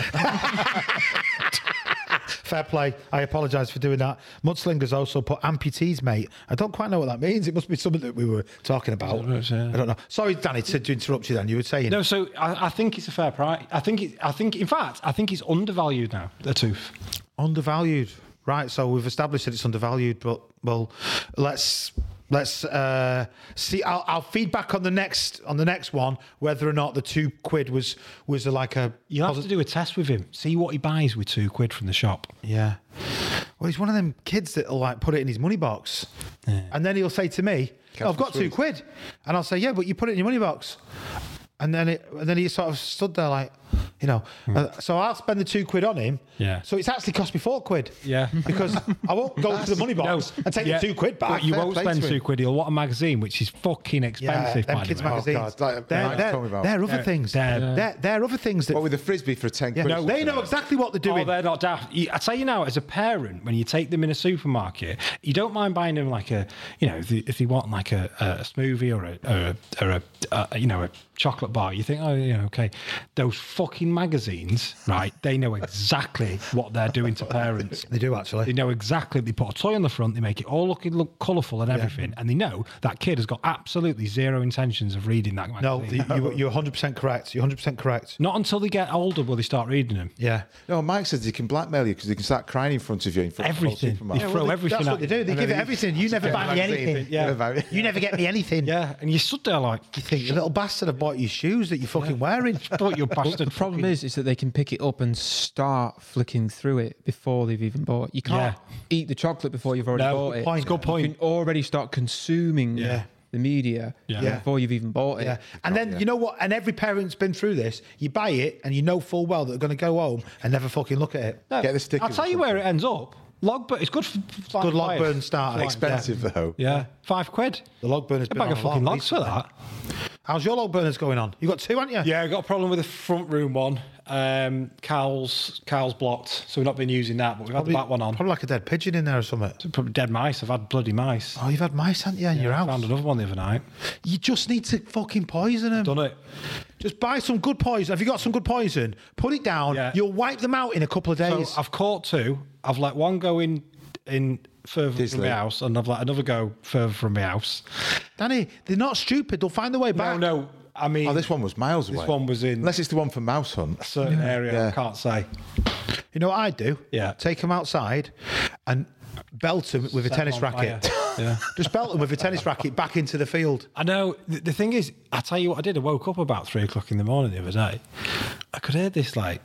Fair play. I apologise for doing that. Mudslingers also put amputees, mate. I don't quite know what that means. It must be something that we were talking about. I don't know. Sorry, Danny, to, to interrupt you then. You were saying... No, so I, I think it's a fair price. I think it, I think, in fact, I think it's undervalued now, the tooth. Undervalued. Right, so we've established that it's undervalued, but, well, let's... Let's uh, see. I'll, I'll feedback on the next on the next one whether or not the two quid was was a, like a. You'll have to do a test with him. See what he buys with two quid from the shop. Yeah. Well, he's one of them kids that'll like put it in his money box, yeah. and then he'll say to me, oh, "I've got two quid," and I'll say, "Yeah, but you put it in your money box," and then it, and then he sort of stood there like, you know. Mm. Uh, so I'll spend the two quid on him. Yeah. So it's actually cost me four quid. Yeah. Because I won't go to the money box no, and take yeah, the two quid back. But you Fair won't spend two quid. You'll want a magazine, which is fucking expensive. Yeah, them kids' magazines. Oh, God, they're, they're, they're, they're other yeah, things. They're, yeah. they're, they're other things that. What with the frisbee for ten yeah, quid? No, they know exactly what they're doing. Oh, they're not daft. I tell you now, as a parent, when you take them in a supermarket, you don't mind buying them like a, you know, if they, if they want like a, a smoothie or a, or a, or a, a, you know, a chocolate bar. You think, oh, yeah, okay. Those fucking magazines, right? They know exactly what they're doing to parents. They do actually. They know exactly. They put a toy on the front. They make it all look look colourful and everything, yeah. and they know that kid has got absolutely zero intentions of reading that magazine. No, you, you're one hundred percent correct. You're one hundred percent correct. Not until they get older will they start reading them. Yeah. No, Mike says they can blackmail you because they can start crying in front of you. In front everything. Of they yeah, throw well, they, everything. That's at what they do. They give it everything. You never buy me anything. Yeah. You never get me anything. Yeah. And you stood there like, you think, you little bastard, I bought you shoes that you're fucking yeah. wearing. I thought you bastard. The problem fucking... is, is that they can pick it up and start flicking through it before they've even bought it. You can't yeah. eat the chocolate before you've already no, bought good it. Point. Good point. You can already start consuming yeah. the media yeah. before you've even bought it. Yeah. And then, yeah. you know what? And every parent's been through this. You buy it and you know full well that they're going to go home and never fucking look at it. No, Get the stickers. I'll tell you where it ends up. Logburn, it's good for flying good log burn starter. Expensive yeah. though. Yeah, five quid. The log burner's a been bag on of a fucking lot logs for that. How's your log burners going on? You got two, haven't you? Yeah, I got a problem with the front room one. Um, Carl's Carl's blocked, so we've not been using that, but we've probably, had the back one on. Probably like a dead pigeon in there or something. Probably dead mice. I've had bloody mice. Oh, you've had mice, haven't you, in yeah, your I house? found another one the other night. You just need to fucking poison them. Done it. Just buy some good poison. Have you got some good poison? Put it down. Yeah. You'll wipe them out in a couple of days. So I've caught two. I've let one go in in further Disley. from my house, and I've let another go further from my house. Danny, they're not stupid. They'll find their way back. No, no. I mean, oh, this one was miles this away. This one was in, unless it's the one for mouse hunt, a certain yeah. area. Yeah. I can't say. You know what I do? Yeah. Take them outside and belt them with Set a tennis racket. Yeah. Just belt them with a tennis racket back into the field. I know. The, the thing is, I tell you what I did. I woke up about three o'clock in the morning the other day. I could hear this like.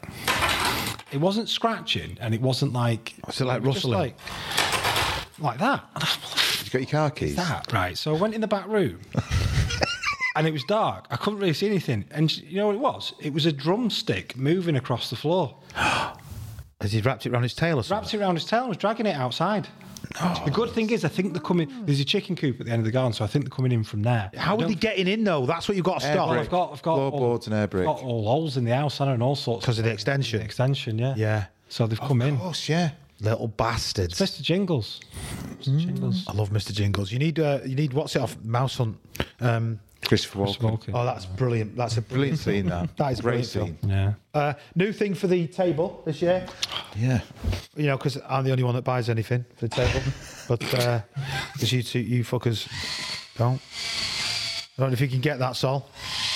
It wasn't scratching, and it wasn't like. Was it like it rustling? Like, like that. You got your car keys? That right. So I went in the back room. And it was dark. I couldn't really see anything. And you know what it was? It was a drumstick moving across the floor. Has he wrapped it around his tail or something? Wrapped it around his tail and was dragging it outside. Oh, the good thing is, I think they're coming. There's a chicken coop at the end of the garden, so I think they're coming in from there. How are they getting in though? That's what you've got to stop. Well, I've got, I've got floorboards and air brick. I've got all holes in the house, I know, and all sorts. Because of the extension. The extension, yeah. Yeah. So they've come in. Of course, yeah. Little bastards. Mister Jingles. Mister Mm. Jingles. I love Mister Jingles. You need, uh, you need what's it off? Mouse Hunt. Um, Christopher Walken. Walken. Oh, that's brilliant. That's a brilliant scene, that. That is a great great scene. Film. Yeah. Uh, new thing for the table this year. Yeah. You know, because I'm the only one that buys anything for the table. But because uh, you two, you fuckers don't. I don't know if you can get that, Sol.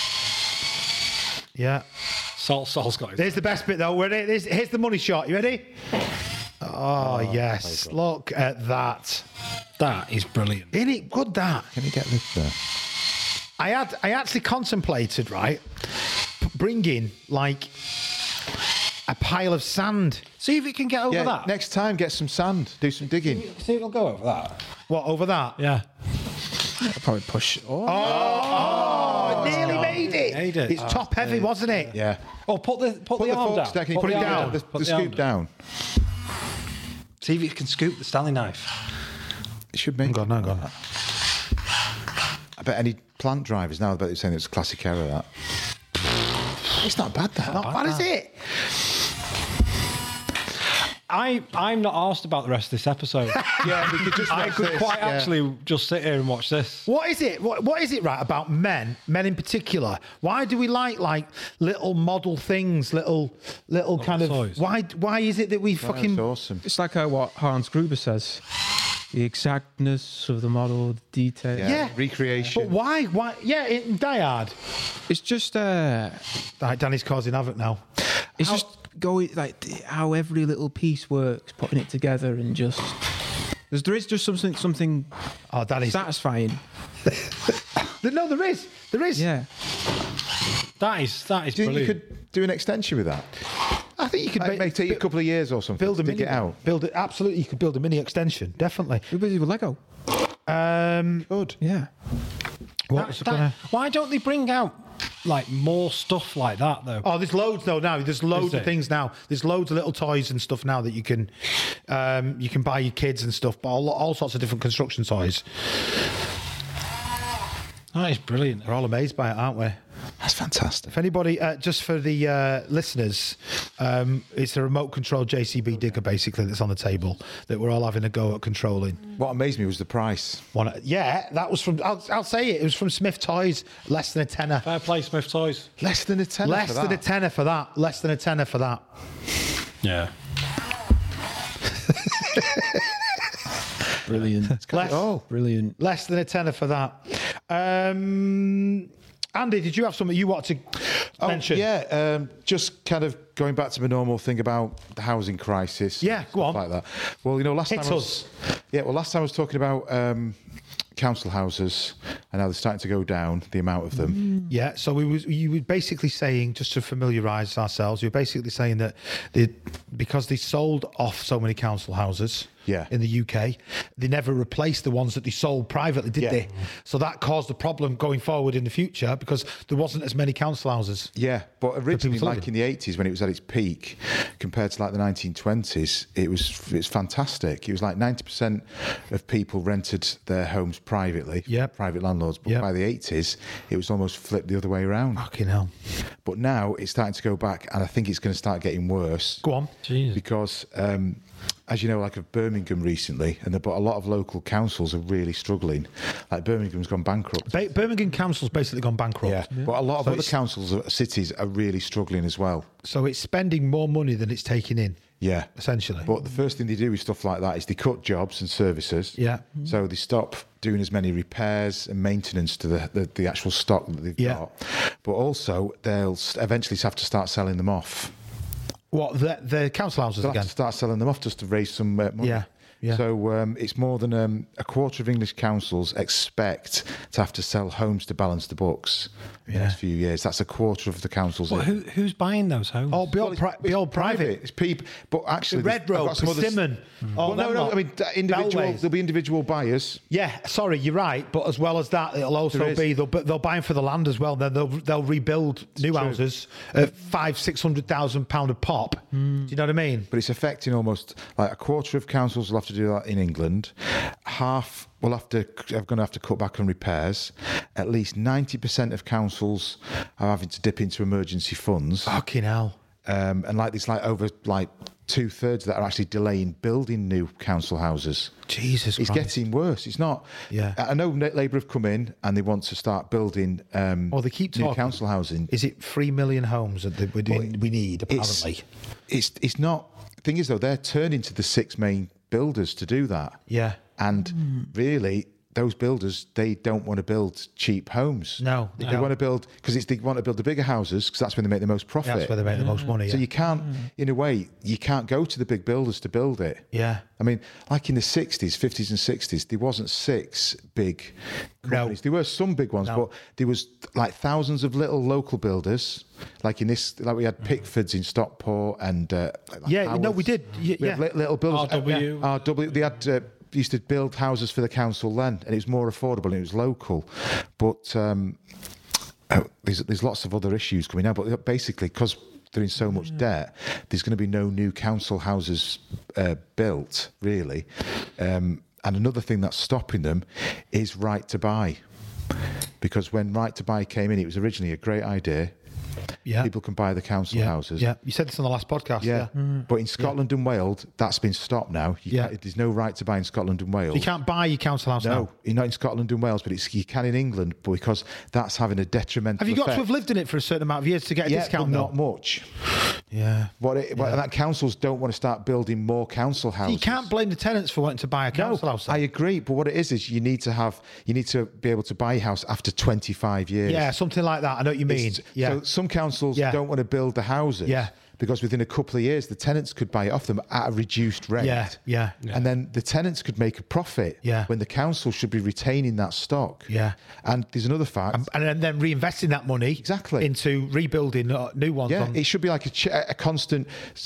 Yeah. Sol, Sol's got it. There's the best bit, though. Ready? Here's, here's the money shot. You ready? Oh, oh yes. Look at that. That is brilliant. Isn't it good, that? Can you get this there? I had, I actually contemplated, right, bringing, like, A pile of sand. See if it can get over Yeah, that. next time, get some sand, do some digging. See if it'll go over that. What, over that? Yeah. I'll probably push. Oh, Oh, it nearly made it. Made it. It's top heavy, wasn't it? Yeah. Oh, put the put, Put the, the arm fork down. stack and Put put it it down. down. The, Put the the arm scoop down. See if you can scoop the Stanley knife. It should make. Hang on, hang on. I bet any plant drivers now, I bet they're saying it's a classic error, that. It's not bad, that. Not bad, is it? I I'm not asked about the rest of this episode. Yeah, we could just I watch could this, quite yeah. actually just sit here and watch this. What is it? What, what is it, right, about men, men in particular? Why do we like, like, little model things, little, little kind of... toys. Why Why is it that we Oh, fucking... it's awesome. it's like uh, what Hans Gruber says: the exactness of the model, the detail. Yeah. Yeah. Recreation. But why? Why? Yeah, in Die Hard. It's just, uh, Right, Danny's causing havoc now. it's How- just going like how every little piece works, putting it together, and just there's there is just something something Oh, Danny's... satisfying. No, there is. There is. Yeah. That is that is Do you think you brilliant. could do an extension with that? I think you could It ba- may take you a couple of years or something build a to dig mini... it out. Build it... Absolutely, you could build a mini extension. Definitely. We're busy with Lego. Um, Good. Yeah. what That- was I that- gonna... Why don't they bring out like more stuff like that though? Oh, there's loads though now. There's loads Is of there? things now. There's loads of little toys and stuff now that you can, um, you can buy your kids and stuff. But all, all sorts of different construction toys. That is brilliant. We're all amazed by it, aren't we? That's fantastic. If anybody, uh, just for the uh, listeners, um, it's a remote control J C B digger basically that's on the table that we're all having a go at controlling. What amazed me was the price. One, yeah, that was from. I'll, I'll say it. It was from Smith Toys. Less than a tenner. Fair play, Smith Toys. Less than a tenner Less for than a that. tenner for that. Less than a tenner for that. Yeah. Brilliant. Less, Oh, Brilliant. less than a tenner for that. Um, Andy, did you have something you want to oh mention? yeah. Um, just kind of going back to my normal thing about the housing crisis. Yeah, and go stuff on. Like that. Well, you know, last Hit time I was, us. yeah. Well, last time I was talking about um, council houses, and how they're starting to go down, the amount of them. Yeah, so we was you were basically saying, just to familiarise ourselves, you're basically saying that they, because they sold off so many council houses Yeah. in the U K, they never replaced the ones that they sold privately, did Yeah. they? So that caused a problem going forward in the future because there wasn't as many council houses. Yeah, but originally, to live like in. in the eighties, when it was at its peak, compared to like the nineteen twenties, it was it's fantastic. It was like ninety percent of people rented their homes privately, Yep. private landlords. But Yep. by the eighties, it was almost flipped the other way around. Fucking hell. But now it's starting to go back, and I think it's going to start getting worse. Go on. Jesus. Because, um, as you know, like of Birmingham recently, and the, but a lot of local councils are really struggling. Like Birmingham's gone bankrupt. Ba- Birmingham Council's basically gone bankrupt. Yeah, but a lot of So other it's- councils, uh, cities, are really struggling as well. So it's spending more money than it's taking in, Yeah, essentially. But the first thing they do with stuff like that is they cut jobs and services. Yeah. So they stop doing as many repairs and maintenance to the, the, the actual stock that they've Yeah. got. But also, they'll s- eventually have to start selling them off. What, the, the council houses They'll again? have to start selling them off just to raise some uh, money. Yeah, yeah. So um, it's more than um, a quarter of English councils expect to have to sell homes to balance the books in the Yeah. next few years. That's a quarter of the councils. Well, who, who's buying those homes? Oh, be all, Well, pri- be all private. It's people, but actually, Red there's- I've Road, got some other- Persimmon. all Well, no, them no. lot. I mean, d- individual. Bellways. There'll be individual buyers. Yeah, sorry, you're right. But as well as that, it'll also There is. be they'll they'll buy them for the land as well. Then they'll they'll rebuild new true. houses at five six hundred thousand pound a pop. Do you know what I mean? But it's affecting almost like a quarter of councils will have to do that in England. Half will have to are going to have to cut back on repairs. At least ninety percent of councils are having to dip into emergency funds. Fucking hell. Um, and like there's like over like two thirds that are actually delaying building new council houses. Jesus It's Christ. getting worse. It's not. Yeah. I I know Labour have come in and they want to start building. Um, Oh, they keep new talking. council housing. Is it three million homes that they- we, do- we need It's, apparently? it's it's not. The thing is though, they're turning to the six main builders to do that. Yeah. And really, those builders, they don't want to build cheap homes. No, they they don't. want to build because it's they want to build the bigger houses because that's when they make the most profit. That's where they make the most money. So Yeah. you can't, in a way, you can't go to the big builders to build it. Yeah. I mean, like in the sixties, fifties and sixties, there wasn't six big companies. No. There were some big ones, No. but there was like thousands of little local builders. Like in this, like we had Pickfords in Stockport and uh, like Yeah, no, Howards. we did. Y- We yeah. had li- little builders. R W. Uh, R W. They had. Uh, used to build houses for the council then, and it was more affordable and it was local. But um, oh, there's there's lots of other issues coming out. But basically, because they're in so much debt, there's going to be no new council houses uh, built, really. Um, and another thing that's stopping them is Right to Buy. Because when Right to Buy came in, it was originally a great idea. Yeah. People can buy the council yeah. houses. Yeah. You said this on the last podcast. Yeah. Yeah. But in Scotland and Wales, that's been stopped now. You Yeah. can't- there's no right to buy in Scotland and Wales. You can't buy your council house No, now. you're not in Scotland and Wales, but it's you can in England because that's having a detrimental Have you got effect. to have lived in it for a certain amount of years to get a yeah, discount? but though? not much. Yeah. What, it, what that councils don't want to start building more council houses. You can't blame the tenants for wanting to buy a No, council house. I then. agree, but what it is is you need to have you need to be able to buy a house after twenty-five years. Yeah, something like that. I know what you mean. It's- Yeah. So some councils Yeah. don't want to build the houses. Yeah. Because within a couple of years, the tenants could buy it off them at a reduced rate. Yeah, yeah. And then the tenants could make a profit. Yeah. When the council should be retaining that stock. Yeah. And there's another fact. and then- then reinvesting that money Exactly. into rebuilding uh, new ones. yeah, on, it should be like a, ch- a constant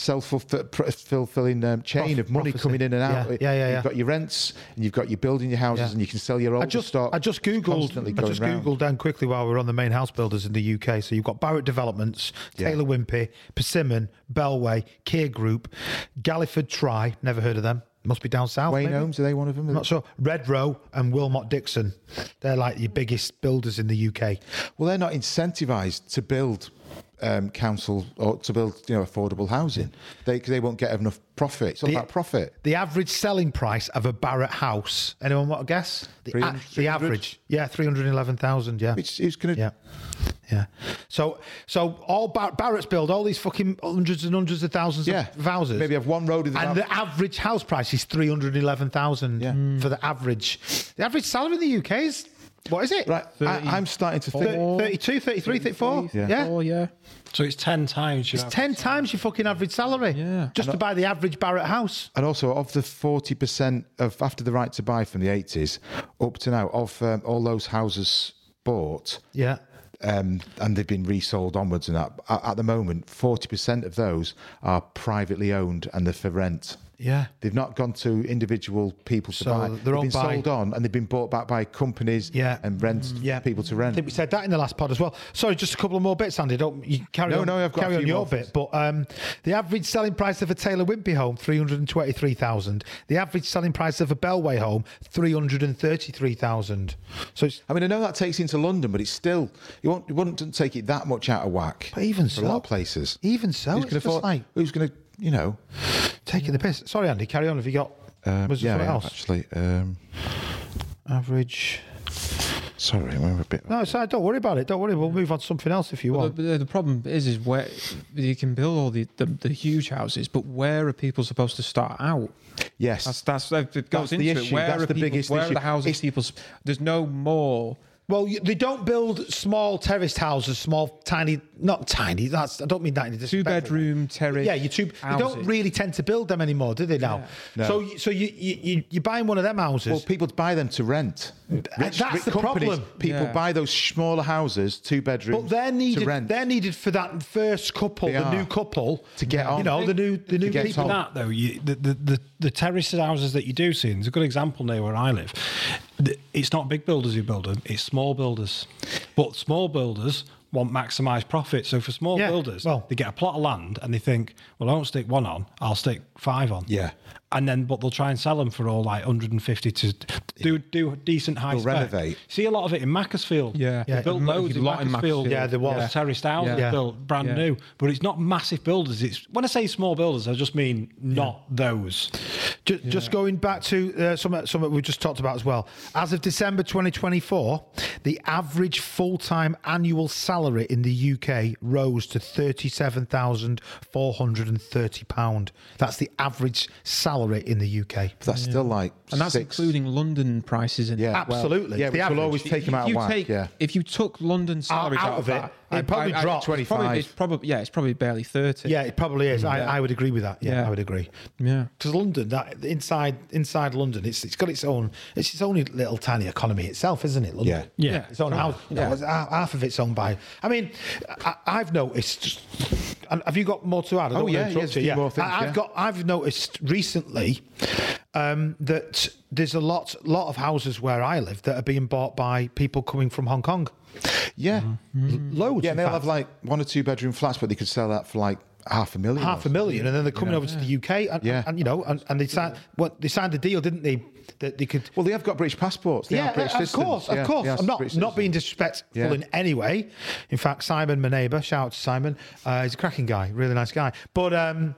self-fulfilling um, chain Prof- of money prophecy. coming in and out. Yeah, yeah, yeah, You've yeah. got your rents, and you've got your building your houses, Yeah. and you can sell your old I just, stock. I just It's googled. constantly I going just round. googled down quickly while we were on the main house builders in the U K. So you've got Barrett Developments, Yeah. Taylor Wimpey, Persimmon, Bellway, Keir Group, Galliford Try. Never heard of them. Must be down south. Wayne maybe? Homes, are they one of them? I'm not sure. Red Row and Wilmot Dixon. They're like your biggest builders in the U K. Well, they're not incentivised to build um, council or to build, you know, affordable housing. They they won't get enough profit. It's all The- about profit. The average selling price of a Barrett house. Anyone want to guess? The, three a- hundred, the three hundred? average. Yeah, three hundred eleven thousand. Yeah. It's, it's going to. Yeah. Yeah. So so all Bar- Barrett's build all these fucking hundreds and hundreds of thousands Yeah. of houses. Maybe have one road in the And the average house price is three hundred eleven thousand Yeah. for the average. The average salary in the U K is, what is it? Right, I, I'm starting to think. Thir- thirty-two, thirty-three, thirty-four? Yeah. Yeah. Oh, yeah. So it's ten times. You It's ten times your fucking average salary. Yeah. Just to buy the average Barrett house. And also, of the forty percent of after the right to buy from the eighties up to now, of um, all those houses bought, Yeah. um, and they've been resold onwards and that, at, at the moment, forty percent of those are privately owned and they're for rent. Yeah. They've not gone to individual people to So buy. they're They've owned been by- sold on and they've been bought back by companies Yeah. and rent Yeah. people to I rent. think we said that in the last pod as well. Sorry, just a couple of more bits, Andy. Don't you carry No, on? no, I've got a carry on few your more bit. But um, the average selling price of a Taylor Wimpey home, three hundred and twenty-three thousand. The average selling price of a Bellway home, three hundred and thirty-three thousand. So it's I mean, I know that takes into London, but it's still you won't you wouldn't take it that much out of whack. But even for so- a lot of places, even so, who's it's going to just like Who's going to you know? taking the piss. Sorry, Andy. Carry on. Have you got? Um, was there yeah, something yeah, else? actually. Um, Average. sorry, we're a bit. No, it's all right, don't worry about it. Don't worry. We'll move on to something else if you Well, want. the, the, the problem is, is where you can build all the, the, the huge houses, but where are people supposed to start out? Yes, That's that's it goes That's the into issue. it. Where That's are the people, biggest where issue. are the houses It's- people? There's no more. Well, you, they don't build small terraced houses, small, tiny, not tiny. That's I don't mean that in a Two disrespectful way. bedroom terrace. Yeah, you two. They don't houses. really tend to build them anymore, do they now? No. So, you- so you you you you're buying one of them houses. well, people buy them to rent. Rich, That's rich the companies, problem. People Yeah. buy those smaller houses, two bedrooms, but they're to needed. rent. They're needed for that first couple, They the are. new couple To get on. You know, the new the new get people. on. That though, you, the, the the the terrace houses that you do see, and there's a good example near where I live. The- It's not big builders who build them; it's small builders. But small builders want maximised profit. So for small Yeah, builders, well- they get a plot of land and they think, "Well, I won't stick one on; I'll stick five on." Yeah. And then, but they'll try and sell them for all like one hundred fifty to do do decent high They'll spec. renovate. See a lot of it in Macclesfield. Yeah. They Yeah. built A loads in lot in Macclesfield. Macclesfield. Yeah, there was. Yeah. Terraced houses Yeah. built brand Yeah. new, but it's not massive builders. It's when I say small builders, I just mean not those. Just, yeah. just going back to uh, something, something we just talked about as well. As of December twenty twenty-four, the average full-time annual salary in the U K rose to thirty-seven thousand four hundred thirty pounds. That's the average salary in the U K. But that's yeah. still like And that's six. including London prices. In yeah, absolutely. Well, yeah, which will always take them out of whack. Take, yeah. If you took London salaries out, out, out of it, that, it probably I, I, dropped twenty-five. Probably, it's probably, yeah, it's probably barely thirty. Yeah, it probably is. Mm, I, yeah. I would agree with that. Yeah, yeah. I would agree. Yeah, because London, that inside inside London, it's it's got its own, it's its own little tiny economy itself, isn't it? London? Yeah, yeah. Its own house. You know, yeah. half of it's owned by. I mean, I, I've noticed. And have you got more to add? I oh yeah, yes, yeah. More things, I, I've yeah. got. I've noticed recently um, that there's a lot, lot of houses where I live that are being bought by people coming from Hong Kong. Yeah, mm-hmm. loads. Yeah, in they'll fact. have like one or two bedroom flats, but they could sell that for like half a million. Half a million, and then they're coming yeah. over to the U K, and, yeah. and you know, and, and they signed. What they signed a deal, didn't they? That they could. Well, they have got British passports. They yeah, are British of citizens. course, yeah, of course. I'm not British not being citizens. disrespectful Yeah. in any way. In fact, Simon, my neighbour, shout out to Simon. Uh, he's a cracking guy, really nice guy. But um,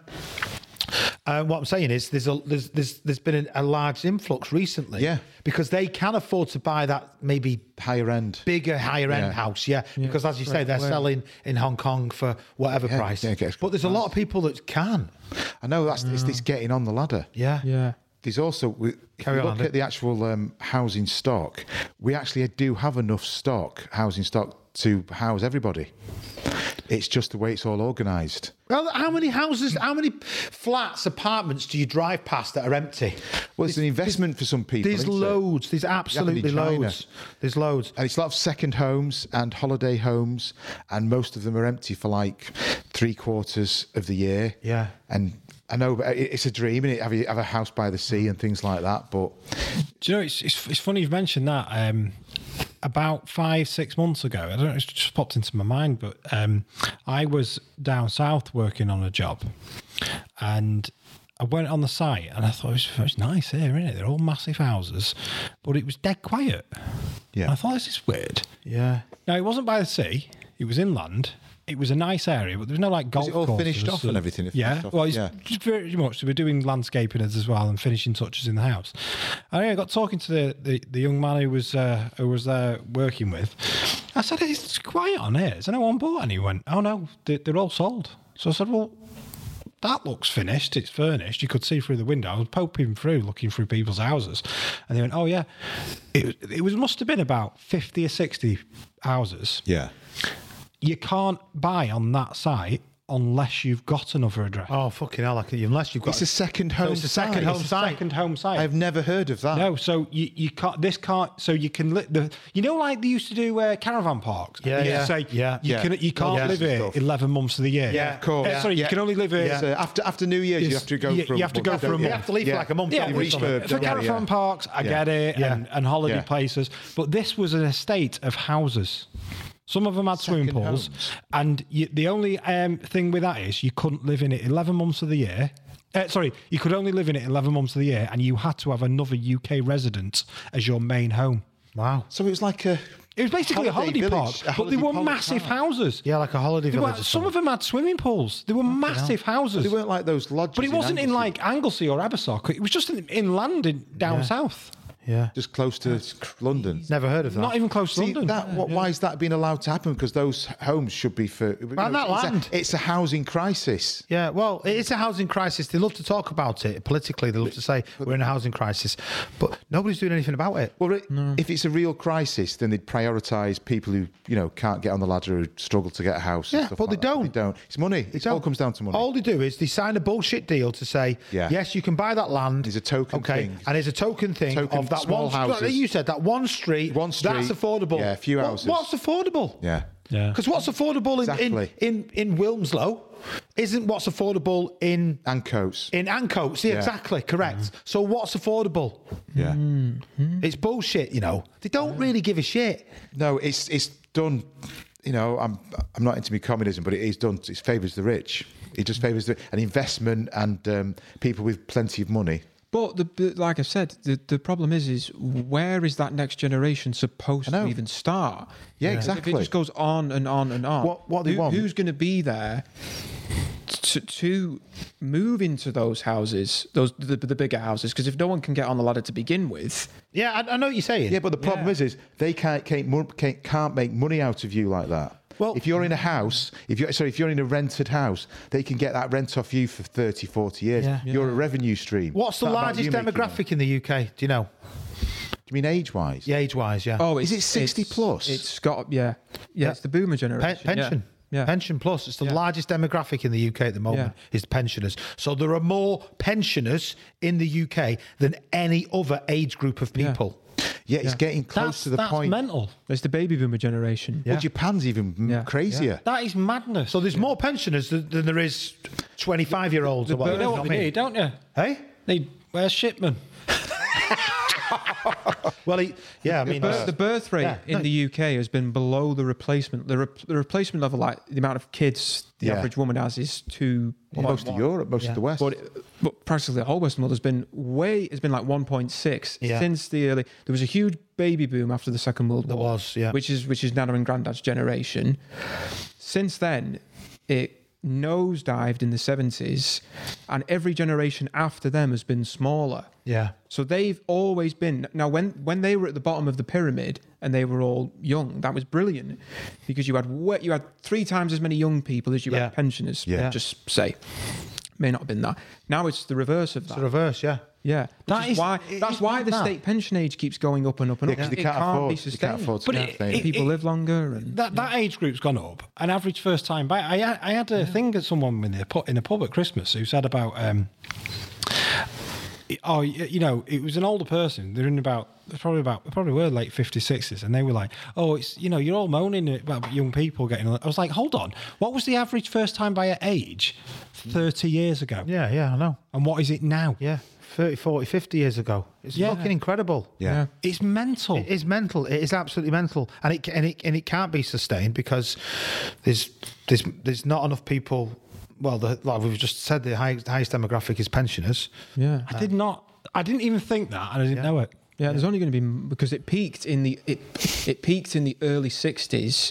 uh, what I'm saying is, there's a there's there's there's been a, a large influx recently. Yeah. Because they can afford to buy that maybe higher end, bigger, higher end Yeah. house. Yeah. Yeah. Because as you say, Right. they're Well- selling in Hong Kong for whatever Yeah, price. yeah, it gets but there's a lot of people that can. I know that's it's this getting on the ladder. Yeah. yeah. There's also, we, if Carry you on, look Andy. at the actual um, housing stock, we actually do have enough stock, housing stock, to house everybody. It's just the way it's all organised. Well, how many houses, how many flats, apartments do you drive past that are empty? Well, it's an investment for some people. There's isn't it? loads. There's absolutely China. loads. There's loads. And it's a lot of second homes and holiday homes, and most of them are empty for like three quarters of the year. Yeah. And I know, but it- it's a dream, and it have, you have a house by the sea and things like that. But Do you know, it's, it's, it's funny you've mentioned that. Um, about five, six months ago, I don't know, it's just popped into my mind, but um, I was down south working on a job, and I went on the site and I thought, it's, it's nice here, isn't it? They're all massive houses, but it was dead quiet. Yeah. And I thought, this is weird. Yeah. Now, it wasn't by the sea, it was inland. It was a nice area, but there was no like golf it all courses. finished off and everything? It Yeah, finished off? well, it's Yeah. just very much. So we're doing landscaping as well and finishing touches in the house. And I got talking to the, the, the young man who was uh, who was there working with. I said, "It's quiet on here. Is anyone bought any?" He went, "Oh no, they, they're all sold." So I said, "Well, that looks finished. It's furnished. You could see through the window." I was poking through, looking through people's houses, and they went, "Oh yeah, it it was must have been about fifty or sixty houses." yeah. You can't buy on that site unless you've got another address. Oh, fucking hell. I can, unless you've got... It's a second home it's a second site. home It's a site. second home site. I've never heard of that. No, so you, you can't. This can't. So you can li- the. You know, like they used to do uh, caravan parks. Yeah, They yeah, used to say yeah. you Yeah. can you can't Yeah. live here Stuff. eleven months of the year. Yeah, Of course. Uh, sorry, Yeah. you can only live here. So after after New Year's, you Yes. have to go You- for a you have to month, go for a don't month. You have to leave for like a month. Yeah, don't you, or something? refurb, for don't you? caravan Yeah. parks, I Yeah. get it, Yeah. and, and holiday Yeah. places. But this was an estate of houses. Some of them had swimming Second pools, homes. and you, the only um, thing with that is you couldn't live in it eleven months of the year. Uh, sorry, you could only live in it eleven months of the year, and you had to have another U K resident as your main home. Wow. So it was like a. It was basically Holiday a holiday village, park, a but they holiday were park. massive houses. Yeah, like a holiday They were- village. or some of something. them had swimming pools. They were massive houses. They weren't like those lodges. But it wasn't in Anglesey, like Anglesey or Abersock. It was just in, inland in, down Yeah. south. Yeah. just close to London. Never heard of that. Not even close to See, London. that, what, why is that being allowed to happen? Because those homes should be for. you know, that it's, land. A, it's a housing crisis. Yeah, well, it's a housing crisis. They love to talk about it politically. They love to say we're in a housing crisis, but nobody's doing anything about it. Well, it, if it's a real crisis, then they'd prioritise people who you know can't get on the ladder, who struggle to get a house. and Yeah, stuff but like they that. don't. They don't. It's money. It So all comes down to money. All they do is they sign a bullshit deal to say, Yeah. yes, you can buy that land. It's a token okay, thing. and it's a token thing Token of that small one. houses. You said that one street. One street, That's affordable. yeah, a few What- houses. What's affordable? yeah. Yeah. Because what's affordable in, Exactly. in, in, in Wilmslow isn't what's affordable in And coats. in Ancoats. Yeah, Yeah. exactly, correct. So what's affordable? Yeah. It's bullshit, you know. They don't really give a shit. No, it's it's done. You know, I'm I'm not into me communism, but it is done. It favours the rich. It just favours the, an investment and um, people with plenty of money. But the, the, like I said, the, the problem is, is where is that next generation supposed I know. to even start? Yeah, Because exactly. If it just goes on and on and on, What- what they who- want- who's going to be there to, to move into those houses, those the, the bigger houses, because if no one can get on the ladder to begin with, Yeah, I, I know what you're saying. Yeah, but the problem is, is they can't, can't mon- can't can't make money out of you like that. Well- if you're in a house, if you're sorry, if you're in a rented house, they can get that rent off you for thirty, forty years. Yeah. You're a revenue stream. What's the It's not about largest you making money. demographic in the U K? Do you know? Do you mean age-wise? Yeah, age-wise, yeah. oh, Is it's, it sixty it's- plus? It's got yeah, yeah, Yeah. it's the boomer Pen- generation. pension. Yeah. Yeah. Pension plus. It's the Yeah. largest demographic in the U K at the moment Yeah. is pensioners. So there are more pensioners in the U K than any other age group of Yeah. people. Yeah, it's getting close That's, to the that's point. mental. It's the baby boomer generation. Well, Japan's even m- Yeah. crazier. That is madness. So there's more pensioners than, than there is twenty-five-year-olds. or you whatever. know You what we I mean? need, don't you? Hey? Need where's Shipman? Well, he, yeah, I mean, Bir- uh, the birth rate yeah, in no. the U K has been below the replacement. The, re- the replacement level, like the amount of kids the Yeah. average woman has, is two. Well, most of Europe, most Yeah. of the West. But, but practically the whole Western world has been way. It's been like one point six Yeah. since the early. There was a huge baby boom after the Second World There War. was, yeah. Which is which is Nana and Grandad's generation. Since then, it nosedived in the seventies, and every generation after them has been smaller. yeah. So they've always been now when when they were at the bottom of the pyramid and they were all young, that was brilliant because you had wa- you had three times as many young people as you Yeah. had pensioners. Yeah. Just say, may not have been that. Now it's the reverse of that. It's the reverse, yeah. yeah, Which That is is- why it that's is why mad the that. state pension age keeps going up and up and Yeah, up. 'cause they It can't can't afford- be they sustained. can't afford to But do it- that. it- People live longer and That that age group's gone up. An average first time buyer. I had- I had a thing at someone in the pu- in a pub at Christmas who said about um, oh y- you know it was an older person. They're in about they're probably about they probably were late fifties sixties, and they were like, oh it's you know you're all moaning about young people getting. I was like, hold on, what was the average first time buyer age thirty years ago, Yeah, yeah, I know. and what is it now? Yeah, thirty, forty, fifty years ago. It's Yeah. fucking incredible. yeah. It's mental. It is mental. It is absolutely mental, and it and it and it can't be sustained because there's there's there's not enough people. Well, the, like we've just said, the highest, highest demographic is pensioners. yeah. I did not. I didn't even think that, and I didn't know it. Yeah, there's only going to be because it peaked in the it it peaked in the early sixties.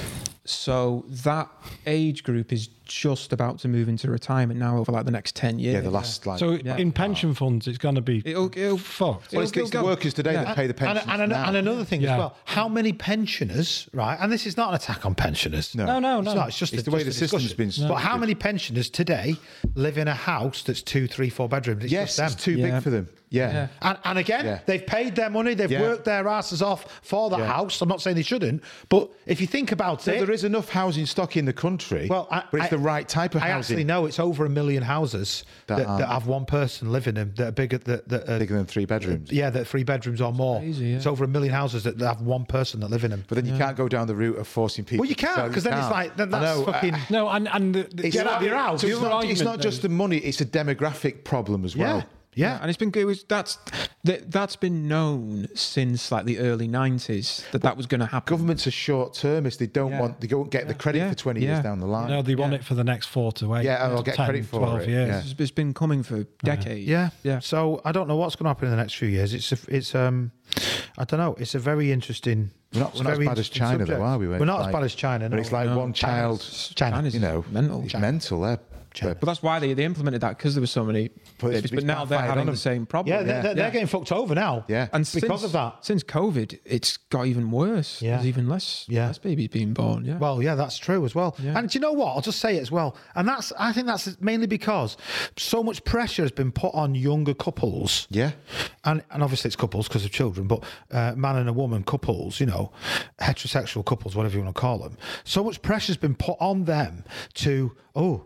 So that age group is just about to move into retirement now over like the next ten years. Yeah, the last like. So Yeah. in pension funds, it's going to be It'll, it'll fucked. well, it's, it'll it's the go. workers today Yeah. that pay the And, pensions and, now. and another thing Yeah. as well, how many pensioners, right? And this is not an attack on pensioners. No. No, no, It's no. not. It's just It's a, the way just the a system's discussion. been But how structured. many pensioners today live in a house that's two, three, four bedrooms? It's Yes, just it's them. too Yeah. big for them. Yeah. Yeah. And, and again, Yeah. they've paid their money, they've Yeah. worked their asses off for the Yeah. house. I'm not saying they shouldn't, but if you think about So it, there is enough housing stock in the country, well, I, but it's I- the right type of I housing. actually know it's over a million houses That that, that, aren't- have one person living in that are bigger. That, that are, Bigger than three bedrooms. Yeah, that three bedrooms or more. crazy, yeah. It's over a million houses that, that have one person that live in them. But then you can't go down the route of forcing people. Well, you to sell can't your because then it's car. like then I that's know, fucking. uh, No, and and the, the, it's Get the out of your house. So the it's other not, it's argument not just though- the money; it's a demographic problem as well. yeah, yeah. And it's been it was that's that, that's been known since like the early nineties that that was going to happen. Governments are short-termist; they don't Yeah. want they don't get the credit Yeah. for twenty Yeah. years down the line. No, they want Yeah. it for the next four to eight. Yeah, and to I'll get ten, credit for twelve it, years. yeah. It's, it's been coming for decades. Yeah, yeah. So I don't know what's going to happen in the next few years. It's a, it's um, I don't know. It's a very interesting. We're not, it's we're not a as very bad as interesting China, subject. though, are we? We're not It's as bad like- as China. But no. it's like No. one child. China. China's You know, mental. it's mental. There, China. But that's why they, they implemented that because there were so many But it's- babies. But it's now they're backfired having on the them. same problem. yeah, they're, they're, they're getting fucked over now. Yeah. And because since, of that. since COVID, it's got even worse. Yeah. There's even less, Yeah. less babies being born. Yeah. Well, yeah, that's true as well. Yeah. And do you know what? I'll just say it as well. And that's, I think that's mainly because so much pressure has been put on younger couples. Yeah. And, and obviously it's couples because of children, but uh, man and a woman couples, you know, heterosexual couples, whatever you want to call them. So much pressure's been put on them to, oh,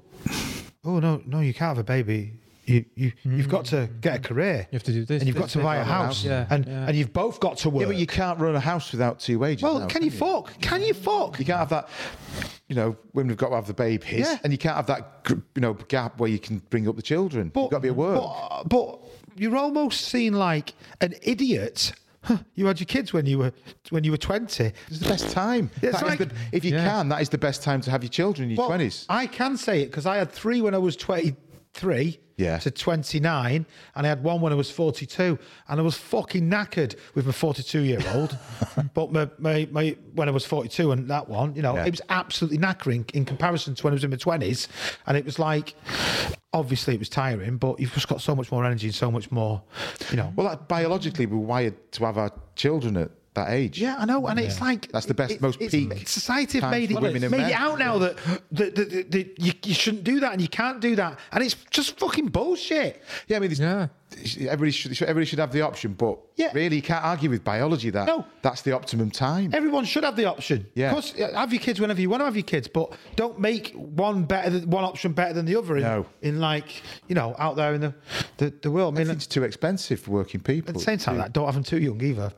oh no, no, you can't have a baby. You, you, you've got to get a career. You have to do this, And you've got this, to this, buy a this, house. yeah, and, yeah. and you've both got to work. Yeah, but you can't run a house without two wages. well, now, can you fuck? Can you fuck? You can't have that. You know, when we've got to have the babies, Yeah. and you can't have that. gr- You know, gap where you can bring up the children. You've got to be at work. But, but you're almost seen like an idiot. Huh, you had your kids when you were when you were twenty. It's the best time. It's That is like- the- if you Yeah. can, that is the best time to have your children in your Well, twenties. I can say it because I had three when I was twenty, three Yeah. to twenty-nine, and I had one when I was forty-two, and I was fucking knackered with my forty-two-year-old. But my, my, my, when I was forty-two and that one, you know, Yeah. it was absolutely knackering in comparison to when I was in my twenties, and it was like, obviously it was tiring, but you've just got so much more energy and so much more, you know. Well, like, biologically, we're wired to have our children at that age. Yeah, I know, and it's like That's the best- it- most it's- peak Society have time made for it, women and made men. it out now that, that, that, that, that you, you shouldn't do that and you can't do that, and it's just fucking bullshit. Yeah, I mean, there's- Yeah. everybody should everybody should have the option, but Yeah. really, you can't argue with biology that No. that's the optimum time. Everyone should have the option. Yeah. Of course, have your kids whenever you want to have your kids, but don't make one better than one option better than the other. In, No. in like you know, out there in the the, the world. I mean, It's too expensive for working people. at the same time, Too- that don't have them too young either.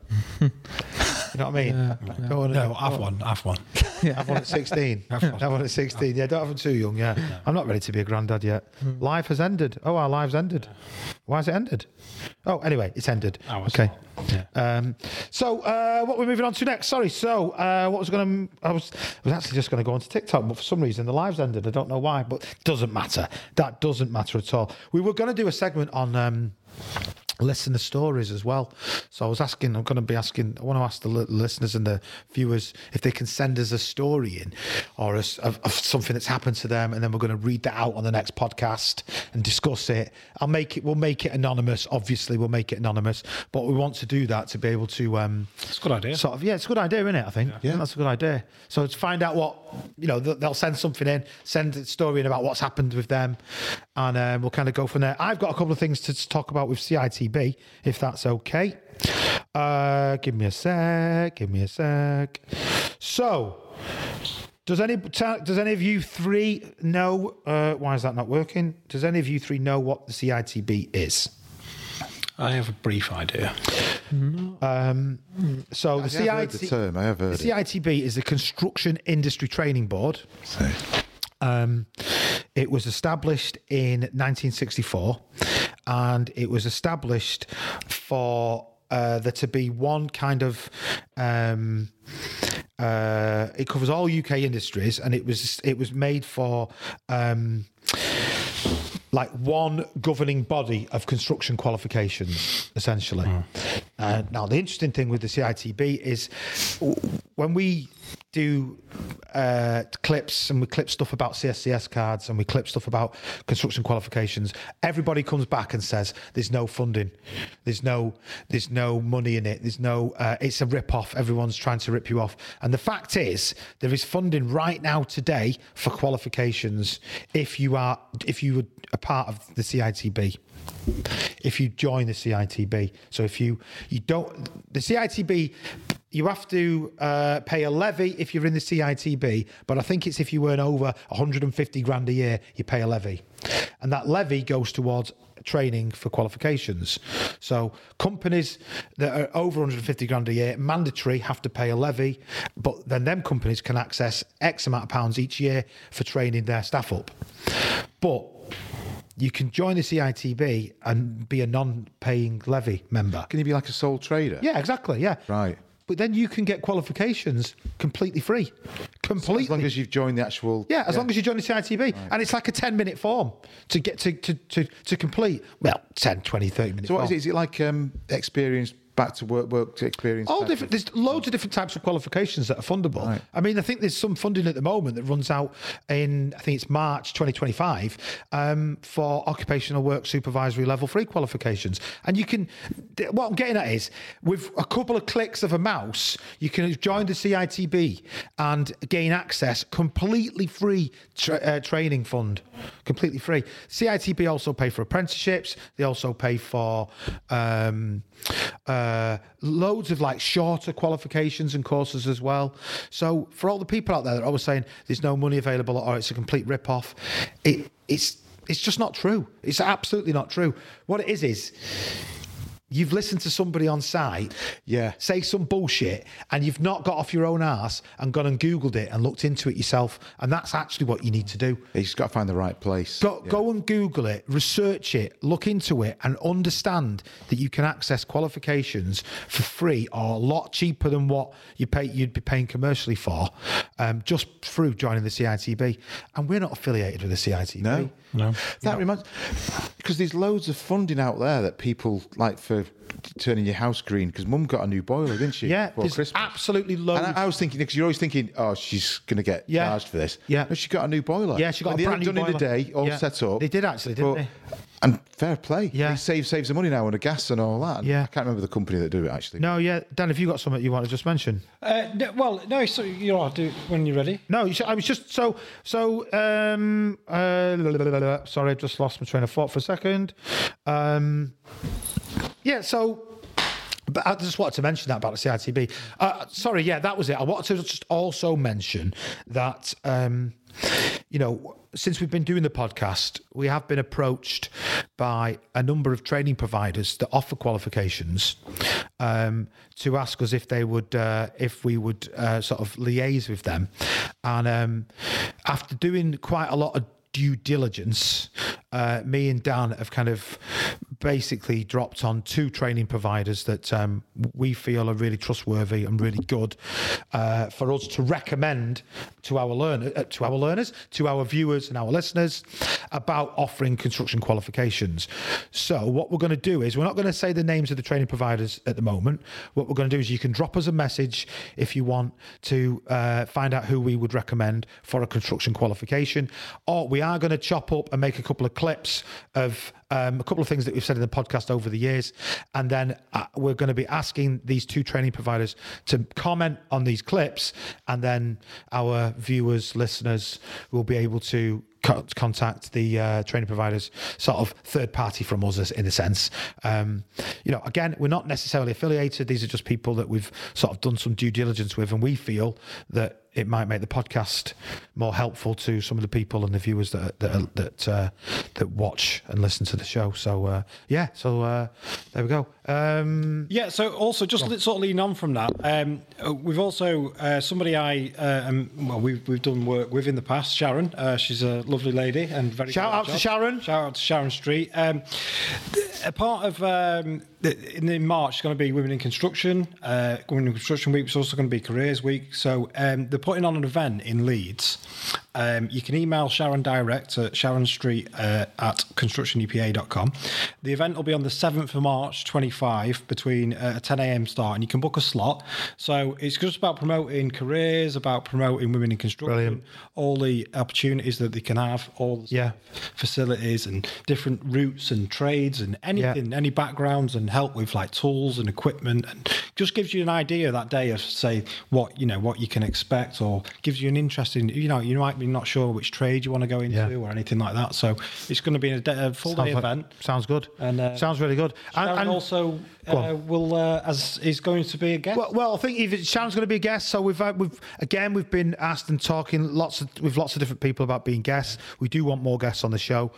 You know what I mean? Go on, No, go I've on. one. I've one. Have one at sixteen. Have one at sixteen. Yeah, don't have them too young. Yeah, I'm not ready to be a granddad yet. Life has ended. Oh, our lives ended. Why has it ended? Oh, anyway, it's ended. Ours Okay. not. Yeah. Um, so, uh, what we're moving on to next? Sorry. So, uh, what was going to? I was, I was actually just going to go onto TikTok, but for some reason the lives ended. I don't know why, but it doesn't matter. That doesn't matter at all. We were going to do a segment on. Um, listener stories as well. So I was asking, I'm going to be asking, I want to ask the li- listeners and the viewers if they can send us a story in or a, of, of something that's happened to them, and then we're going to read that out on the next podcast and discuss it. I'll make it, we'll make it anonymous. Obviously, we'll make it anonymous, but we want to do that to be able to. Um, It's a good idea. Sort of, yeah, it's a good idea, isn't it? I think. Yeah, that's a good idea. So to find out what, you know, th- they'll send something in, send a story in about what's happened with them, and um, we'll kind of go from there. I've got a couple of things to talk about with C I T B, if that's okay. Uh, give me a sec. Give me a sec. So, does any does any of you three know? Uh, why is that not working? Does any of you three know what the C I T B is? I have a brief idea. Um, so the I have C I heard T the term. I have heard the it. C I T B is the Construction Industry Training Board. So, Um, it was established in nineteen sixty-four, and it was established for uh, there to be one kind of. Um, uh, it covers all U K industries, and it was it was made for. Um, like one governing body of construction qualifications, essentially. Mm. Uh, now, the interesting thing with the C I T B is when we do uh, clips and we clip stuff about C S C S cards and we clip stuff about construction qualifications, everybody comes back and says there's no funding, there's no there's no money in it, there's no uh, it's a rip off. Everyone's trying to rip you off, and the fact is there is funding right now today for qualifications if you are if you were a part of the C I T B. If you join the C I T B, so if you you don't the C I T B. You have to uh, pay a levy if you're in the C I T B, but I think it's if you earn over one hundred fifty grand a year, you pay a levy. And that levy goes towards training for qualifications. So companies that are over one hundred fifty grand a year, mandatory, have to pay a levy, but then them companies can access X amount of pounds each year for training their staff up. But you can join the C I T B and be a non-paying levy member. can you be like a sole trader? Yeah, exactly, yeah. Right. But then you can get qualifications completely free. Completely. As long as you've joined the actual. yeah, as long as you join the C I T B. Right. And it's like a ten minute form to get to, to, to, to complete. Well, ten, twenty, thirty minutes. So what form. is it? Is it like um, experience back to work, work to experience? All type different. of- There's loads of different types of qualifications that are fundable. Right. I mean, I think there's some funding at the moment that runs out in, I think it's March twenty twenty-five, um, for occupational work supervisory level three qualifications. And you can, what I'm getting at is, with a couple of clicks of a mouse, you can join the C I T B and gain access completely free tra- uh, training fund, completely free. C I T B also pay for apprenticeships. They also pay for. Um, uh, loads of like shorter qualifications and courses as well. So for all the people out there that are always saying there's no money available or it's a complete rip-off, it, it's it's just not true. It's absolutely not true. What it is is you've listened to somebody on site Yeah. say some bullshit and you've not got off your own arse and gone and Googled it and looked into it yourself. And that's actually what you need to do. You just got to find the right place. Go, Yeah. go and Google it, research it, look into it, and understand that you can access qualifications for free or a lot cheaper than what you pay, you'd be paying commercially for, um, just through joining the C I T B. And we're not affiliated with the C I T B. No. No. That reminds, because there's loads of funding out there that people like for turning your house green. Because Mum got a new boiler, didn't she? Yeah, before there's Christmas. absolutely loads. And I, I was thinking, because you're always thinking, oh, she's going to get Yeah. charged for this. Yeah. No, she got a new boiler. Yeah, she got and a they brand had it new done in a boiler. day, all Yeah. set up. They did actually, didn't But- they? And fair play. Yeah. They save saves the money now on the gas and all that. Yeah. I can't remember the company that do it actually. No, yeah. Dan, have you got something you want to just mention? Uh, no, well, no. So you know, I'll do it when you're ready. No, you should- I was just so so. Um, uh, la- la- la- la- la- sorry, I just lost my train of thought for a second. Um, yeah, so. But I just wanted to mention that about the C I T B. Uh, sorry, yeah, that was it. I wanted to just also mention that, um, you know, since we've been doing the podcast, we have been approached by a number of training providers that offer qualifications um, to ask us if they would, uh, if we would uh, sort of liaise with them. And um, after doing quite a lot of due diligence, uh, me and Dan have kind of basically dropped on two training providers that um, we feel are really trustworthy and really good uh, for us to recommend to our learner, uh, to our learners, to our viewers and our listeners about offering construction qualifications. So what we're going to do is we're not going to say the names of the training providers at the moment. What we're going to do is you can drop us a message if you want to uh, find out who we would recommend for a construction qualification, or we are going to chop up and make a couple of clips of um, a couple of things that we've said in the podcast over the years, and then uh, we're going to be asking these two training providers to comment on these clips, and then our viewers, listeners will be able to co- contact the uh, training providers, sort of third party from us in a sense. Um, you know, again, we're not necessarily affiliated. These are just people that we've sort of done some due diligence with, and we feel that it might make the podcast more helpful to some of the people and the viewers that that that, uh, that watch and listen to the show. So uh, yeah, so uh, there we go. Um, Yeah. So also, just li- sort of lean on from that. Um, uh, we've also uh, somebody I uh, um, well we've we've done work with in the past. Sharon, uh, she's a lovely lady and very Shout good at out her to job. Sharon. Shout out to Sharon Street. Um, a part of um, the, in, in March is going to be Women in Construction. Uh, Women in Construction Week. It's also going to be Careers Week. So um, they're putting on an event in Leeds. Um, you can email Sharon direct at Sharon Street uh, at construction e p a dot com. The event will be on the seventh of March twenty-five between uh, a ten a.m. start, and you can book a slot. So it's just about promoting careers, about promoting women in construction, Brilliant. all the opportunities that they can have, all the Yeah. facilities and different routes and trades and anything, any backgrounds and help with like tools and equipment, and just gives you an idea that day of say what you know what you can expect, or gives you an interest in you know you might be not sure which trade you want to go into Yeah. or anything like that. So it's going to be a, day, a full day sounds like- event. sounds good. And, uh, sounds really good. And, And, and also Go on. uh, will uh, as is going to be a guest. Well, well, I think if it, Sharon's going to be a guest, so we've uh, we've again we've been asked and talking lots of with lots of different people about being guests. We do want more guests on the show.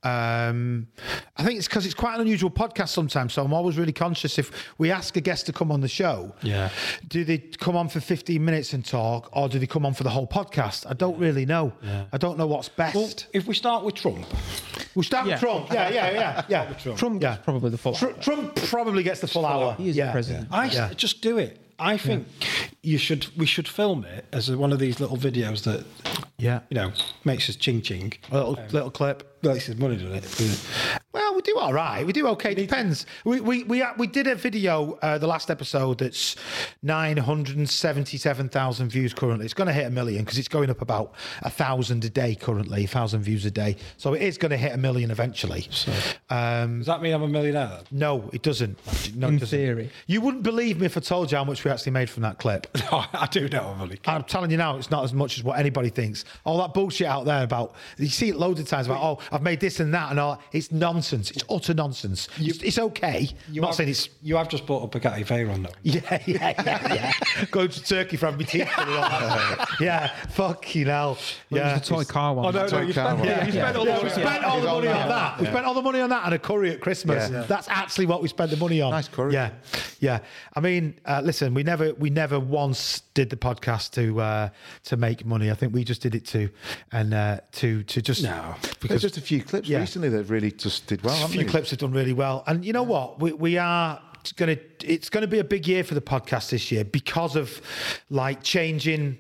Um, I think it's because it's quite an unusual podcast sometimes, so I'm always really conscious if we ask a guest to come on the show. Yeah. Do they come on for fifteen minutes and talk, or do they come on for the whole podcast? I don't really know. I don't know what's best. Well, if we start with Trump, we'll start Yeah. with Trump. Yeah, yeah, yeah, yeah. Trump Yeah. gets probably the full. Tr- Trump probably gets the full hour. He is yeah. the president. I Yeah. just do it. I think you should. We should film it as one of these little videos that Yeah. you know makes us ching ching. A little, little clip. Makes us money, doesn't it? Well, we do all right. We do okay. It depends. We we we we did a video uh, the last episode that's nine hundred seventy-seven thousand views currently. It's going to hit a million because it's going up about a thousand a day currently, a thousand views a day. So it is going to hit a million eventually. Um, Does that mean I'm a millionaire? Then? no, it doesn't. No, In it doesn't. theory. You wouldn't believe me if I told you how much we actually made from that clip. No, I do know I'm only. I'm telling you now, it's not as much as what anybody thinks. All that bullshit out there about, you see it loads of times about, oh, I've made this and that and all. It's nonsense. It's utter nonsense. it's, it's okay. I'm not have, saying it's. You have just bought a Bugatti Veyron, though. Yeah, yeah, yeah, yeah. Going to Turkey for having my teeth. Yeah, fucking hell. Yeah. It's the toy car one. Oh, no, no, you car spent, one. yeah, you spent all the Yeah, we money. spent all the money on that. We spent all the money on that and a curry at Christmas. Yeah. That's actually what we spent the money on. Nice curry. Yeah, yeah. I mean, uh, listen, we never, we never once did the podcast to uh, to make money. I think we just did it to and uh, to to just No. There's just a few clips Yeah. recently that really just did well. a haven't few they? clips have done really well. And you know what? We we are going to. It's going to be a big year for the podcast this year because of like changing.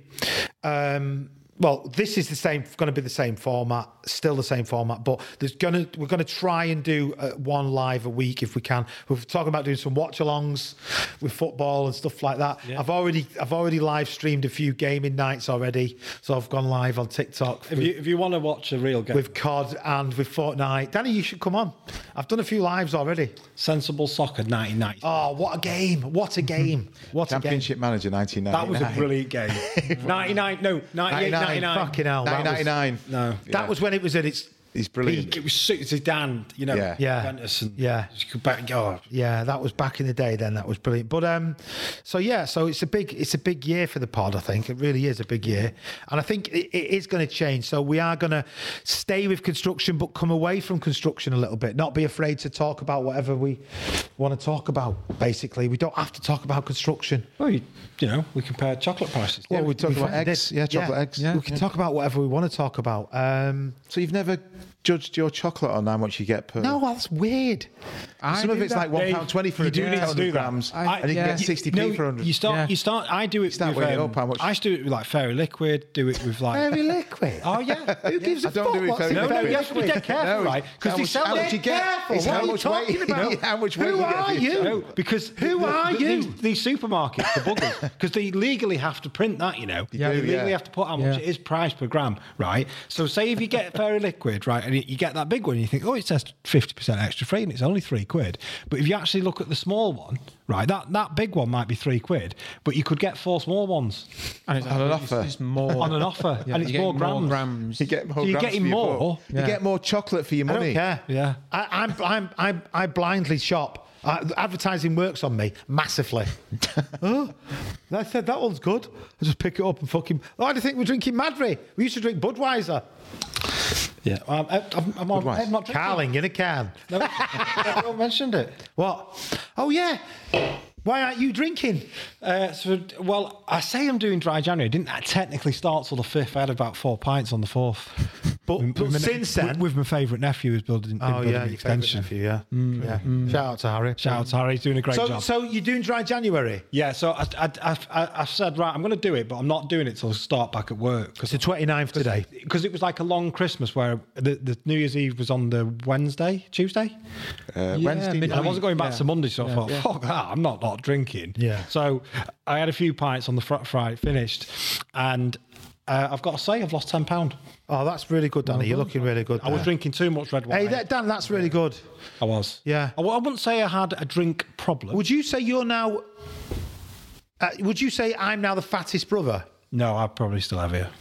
Um, well, this is the same. Going to be the same format, still the same format, but there's gonna we're going to try and do uh, one live a week if we can. We're talking about doing some watch-alongs with football and stuff like that. Yeah. I've already I've already live streamed a few gaming nights already, so I've gone live on TikTok. If you, if you want to watch a real game, with C O D and with Fortnite. Danny, you should come on. I've done a few lives already. Sensible Soccer nineteen ninety. Oh, what a game. What a game. What a game. Championship Manager nineteen That was ninety-nine. a brilliant game. ninety-nine, no, ninety-eight, ninety-nine. Fucking hell. That nineteen ninety-nine. No. was, that was when it was at its He's brilliant. It was Zidane, you know, Yeah. Yeah. Juventus and Yeah. you could back, oh, Yeah, that was back in the day then. That was brilliant. But um so yeah, so it's a big it's a big year for the pod, I think. It really is a big year. And I think it, it is going to change. So we are going to stay with construction but come away from construction a little bit. Not be afraid to talk about whatever we want to talk about, basically. We don't have to talk about construction. well, you, you know, we compared chocolate prices. Well, we talk we about fucking eggs. did. Yeah, chocolate eggs. Yeah. We can talk about whatever we want to talk about. Um So you've never judged your chocolate on how much you get per? No, that's weird. I Some of do it's that. like one pound twenty for you a do need to do that. grams, I- and you yeah. can get sixty No, p for hundred. you start. Yeah. You start. I do it. start with, weighing it um, up, how much- I used to do it with like Fairy Liquid. Do it with like. Very liquid. Oh yeah. Who gives a I don't fuck do it what's very in No, no, Fairy you have to be liquid? dead careful, No, right? how Because they much- sell how them. much you get? Careful, It's what how are you much weight- talking about? Yeah, how much weight Who you get are for your you? No, because Who the, are the, you? These, these supermarkets, the buggers, because they legally have to print that, you know. Yeah, they do, legally yeah. have to put how much Yeah. it is price per gram, right? So say if you get Fairy Liquid, right, and you get that big one, you think, oh, it says fifty percent extra free, and it's only three quid. But if you actually look at the small one, right, that, that big one might be three quid, but you could get four small ones And it's On an it's- offer. It's more on an offer, Yeah, and it's you're more getting grams. grams. You get more. So you're grams getting for your more. buck. You Yeah. get more chocolate for your I money. don't care. Yeah. I, I'm, I'm, I'm, I blindly shop. Uh, advertising works on me massively. Oh, I said that one's good. I just pick it up and fucking. Oh, I do think we're drinking Madry. We used to drink Budweiser. Yeah, um, I, I'm, I'm, on, Budweiser. I'm not drinking. Carling in a can. No, I mentioned it. What? Oh yeah. Why aren't you drinking? Uh, so, well, I say I'm doing dry January. I didn't technically start till the fifth. I had about four pints on the fourth. But, With- but with my- since then. with, with my favourite nephew who's building. oh building yeah, an your favourite extension. nephew, yeah. yeah. Shout out to Harry. Shout out to Harry, he's doing a great So, job. so you're doing dry January? yeah, so I, I, I, I, I said right, I'm going to do it, but I'm not doing it till I start back at work It's because the twenty-ninth today. because it was like a long Christmas where the, the New Year's Eve was on the Wednesday, Tuesday. Uh, Yeah, Wednesday. midweek. And I wasn't going back Yeah. to Monday, so I Yeah. thought, Yeah. fuck that, I'm not not drinking. Yeah. So I had a few pints on the fr- Friday, finished, and uh, I've got to say, I've lost ten pounds. Oh, that's really good, Danny. You're looking really good. I was there. drinking too much red wine. Hey, that, Dan, that's really good. I was. Yeah. I, w- I wouldn't say I had a drink problem. Would you say you're now? Uh, would you say I'm now the fattest brother? No, I'd probably still have you.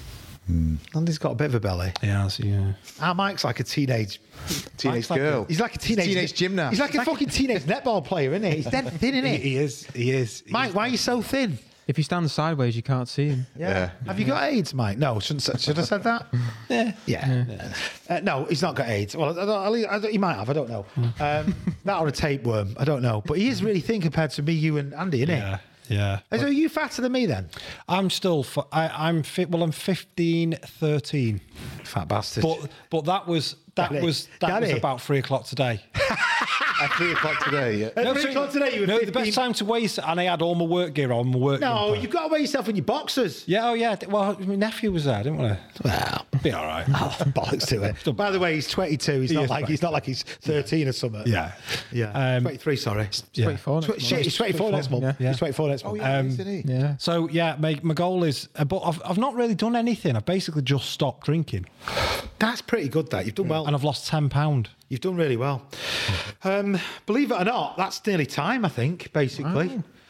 Andy's got a bit of a belly. Yeah, I see, yeah. Our Mike's like a teenage. Teenage Mike's like girl. He's like a teenage Teenage gymnast. He's like a fucking teenage netball player, isn't he? He's dead thin, isn't He, he? he is. He is. He Mike, is. why are you so thin? If you stand sideways, you can't see him. Yeah. Have you got AIDS, Mike? No. Shouldn't, say- should I have said that? Yeah. Yeah. Uh, no, he's not got AIDS. Well, I don't, I don't, he might have. I don't know. Um, that or a tapeworm. I don't know. But he is really thin compared to me, you, and Andy, isn't Yeah. Yeah. he? So are you fatter than me then? I'm still. F- I, I'm fit. Well, I'm fifteen, thirteen. Fat bastard. But but that was that Daddy. was that Daddy. was about three o'clock today. At three o'clock today. Yeah. At three so- o'clock today, you were no, the fifteen. best time to waste, and I had all my work gear on, my work. No, jumper. you've got to weigh yourself in your boxers. Yeah, oh yeah. Well, my nephew was there, didn't we? Well, Be all right. oh, bollocks to it. By the way, he's twenty-two. He's He not is like he's not like he's thirteen or something. Yeah. yeah. Um, twenty-three. Sorry. Yeah. twenty-four next Tw- month. shit, he's twenty-four next month. Yeah. He's twenty-four next Oh month. yeah, Um, isn't he? Yeah. So yeah, my, my goal is, uh, but I've I've not really done anything. I've basically just stopped drinking, That's pretty good. That you've done well. and I've lost ten pound. You've done really well. Um, believe it or not, that's nearly time. I think basically.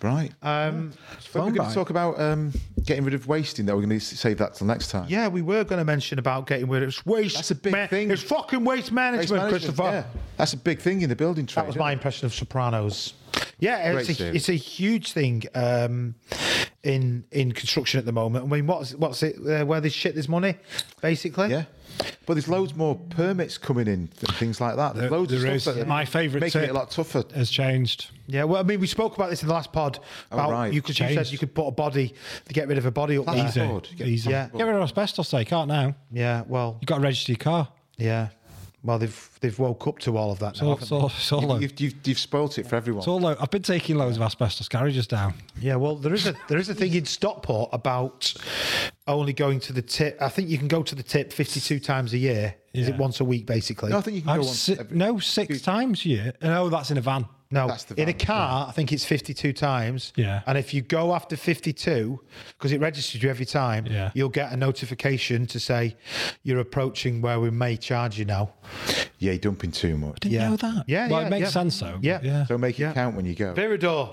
Right. Um, But we're going buying. to talk about um, getting rid of wasting, though. We're going to save that till next time. yeah, we were going to mention about getting rid of it's waste. That's a big thing. It's fucking waste management, Waste management, Christopher. yeah. That's a big thing in the building trade. That was my impression of Sopranos. Yeah, Great it's a, series. it's a huge thing um, in in construction at the moment. I mean, what's what's it? Uh, where they shit this money, basically. Yeah. But there's loads more permits coming in and things like that. There's There- loads there of is. stuff that My favourite making tip it a lot tougher. has changed. Yeah, well, I mean, we spoke about this in the last pod about right. you because you said Changed. you could put a body to get rid of a body up That's there. Easy. good. Get- Easy. Yeah. Get rid of asbestos, they can't now. Yeah, well, You've got to register your car. yeah, well, they've they've woke up to all of that. It's Now, all, haven't it's all, it's all, low. You've, you've, you've spoilt it for everyone. It's all low. I've been taking loads of asbestos garages down. they? Yeah, well, there is a there is a thing in Stockport about only going to the tip. I think you can go to the tip fifty-two times a year. Is it Yeah. once a week, basically? No, I think you can I've go on. si- every- no, six times a year. No, that's in a van. No, That's the in a van, car, I think it's fifty-two times. Yeah. And if you go after fifty-two, because it registers you every time, Yeah. you'll get a notification to say you're approaching where we may charge you now. Yeah, you're dumping too much. Didn't Yeah. know that. Yeah, Well, yeah, it makes yeah. sense though. Yeah. yeah. So make it Yeah. count when you go. Viridor.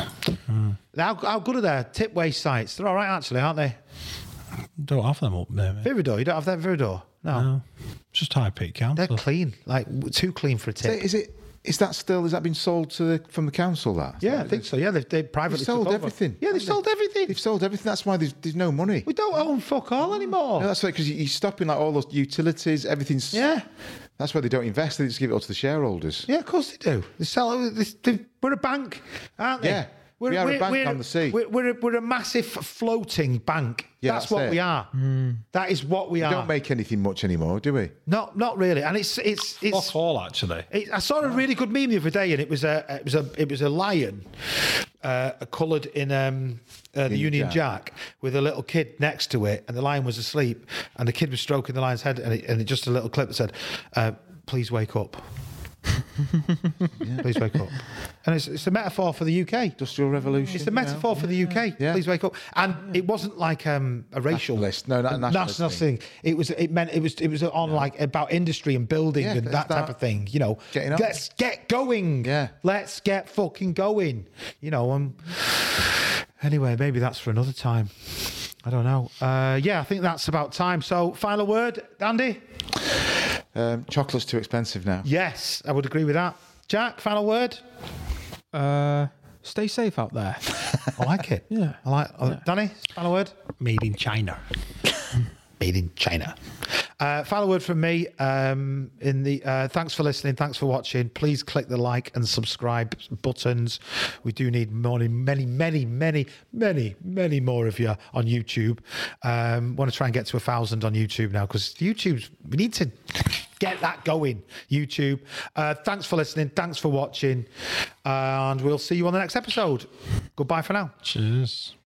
How, how good are their tip waste sites? They're all right, actually, aren't they? Don't have them up there. Mate. Viridor, you don't have that Viridor? No. No. Just High Peak They're Council. clean, like w- too clean for a Is it, tip. is it? Is that still? Has that been sold to the, from the council? That Is Yeah, that- I think so. Yeah, they've, they privately They've sold took over. everything. Yeah, they've haven't sold they? everything. They've sold everything. That's why there's, there's no money. We don't own fuck all anymore. No, that's right, because you're stopping like all those utilities, everything's. Yeah. That's why they don't invest. They just give it all to the shareholders. Yeah, of course they do. They sell. They, they, we're a bank, aren't they? Yeah, we are a bank on the sea. We're, we're, a, we're a massive floating bank. Yeah, that's, that's what it. we are. That is what we We are. don't make anything much anymore, do we? not not really. And it's it's it's. Fuck all, actually. It, I saw a really good meme the other day, and it was a it was a it was a lion, uh, coloured in um, uh, the Union Union Jack. with a little kid next to it, and the lion was asleep, and the kid was stroking the lion's head, and it, and it just a little clip that said, uh, "Please wake up." Please wake up. And it's, it's a metaphor for the U K. Industrial revolution. It's a you know? metaphor for the U K. Yeah. Please wake up. And it wasn't like um, a racial Nationalist. No, not a nationalist national thing. thing. It was. It meant it was. It was on like about industry and building Yeah, and let's that type start of thing. You know, getting on. let's get going. Yeah. let's get fucking going. You know. Um. Anyway, maybe that's for another time. I don't know. Uh, yeah, I think that's about time. So, final word, Andy. Um, chocolate's too expensive now. Yes, I would agree with that. Jack, final word. Uh, stay safe out there. I like it. Yeah. I like. Uh, Danny, final word. Made in China. Made in China. Uh, final word from me. Um, in the uh, thanks for listening. Thanks for watching. Please click the like and subscribe buttons. We do need more, many, many, many, many, many more of you on YouTube. Um, want to try and get to a thousand on YouTube now because YouTube's. We need to get that going. YouTube. Uh, thanks for listening. Thanks for watching, and we'll see you on the next episode. Goodbye for now. Cheers.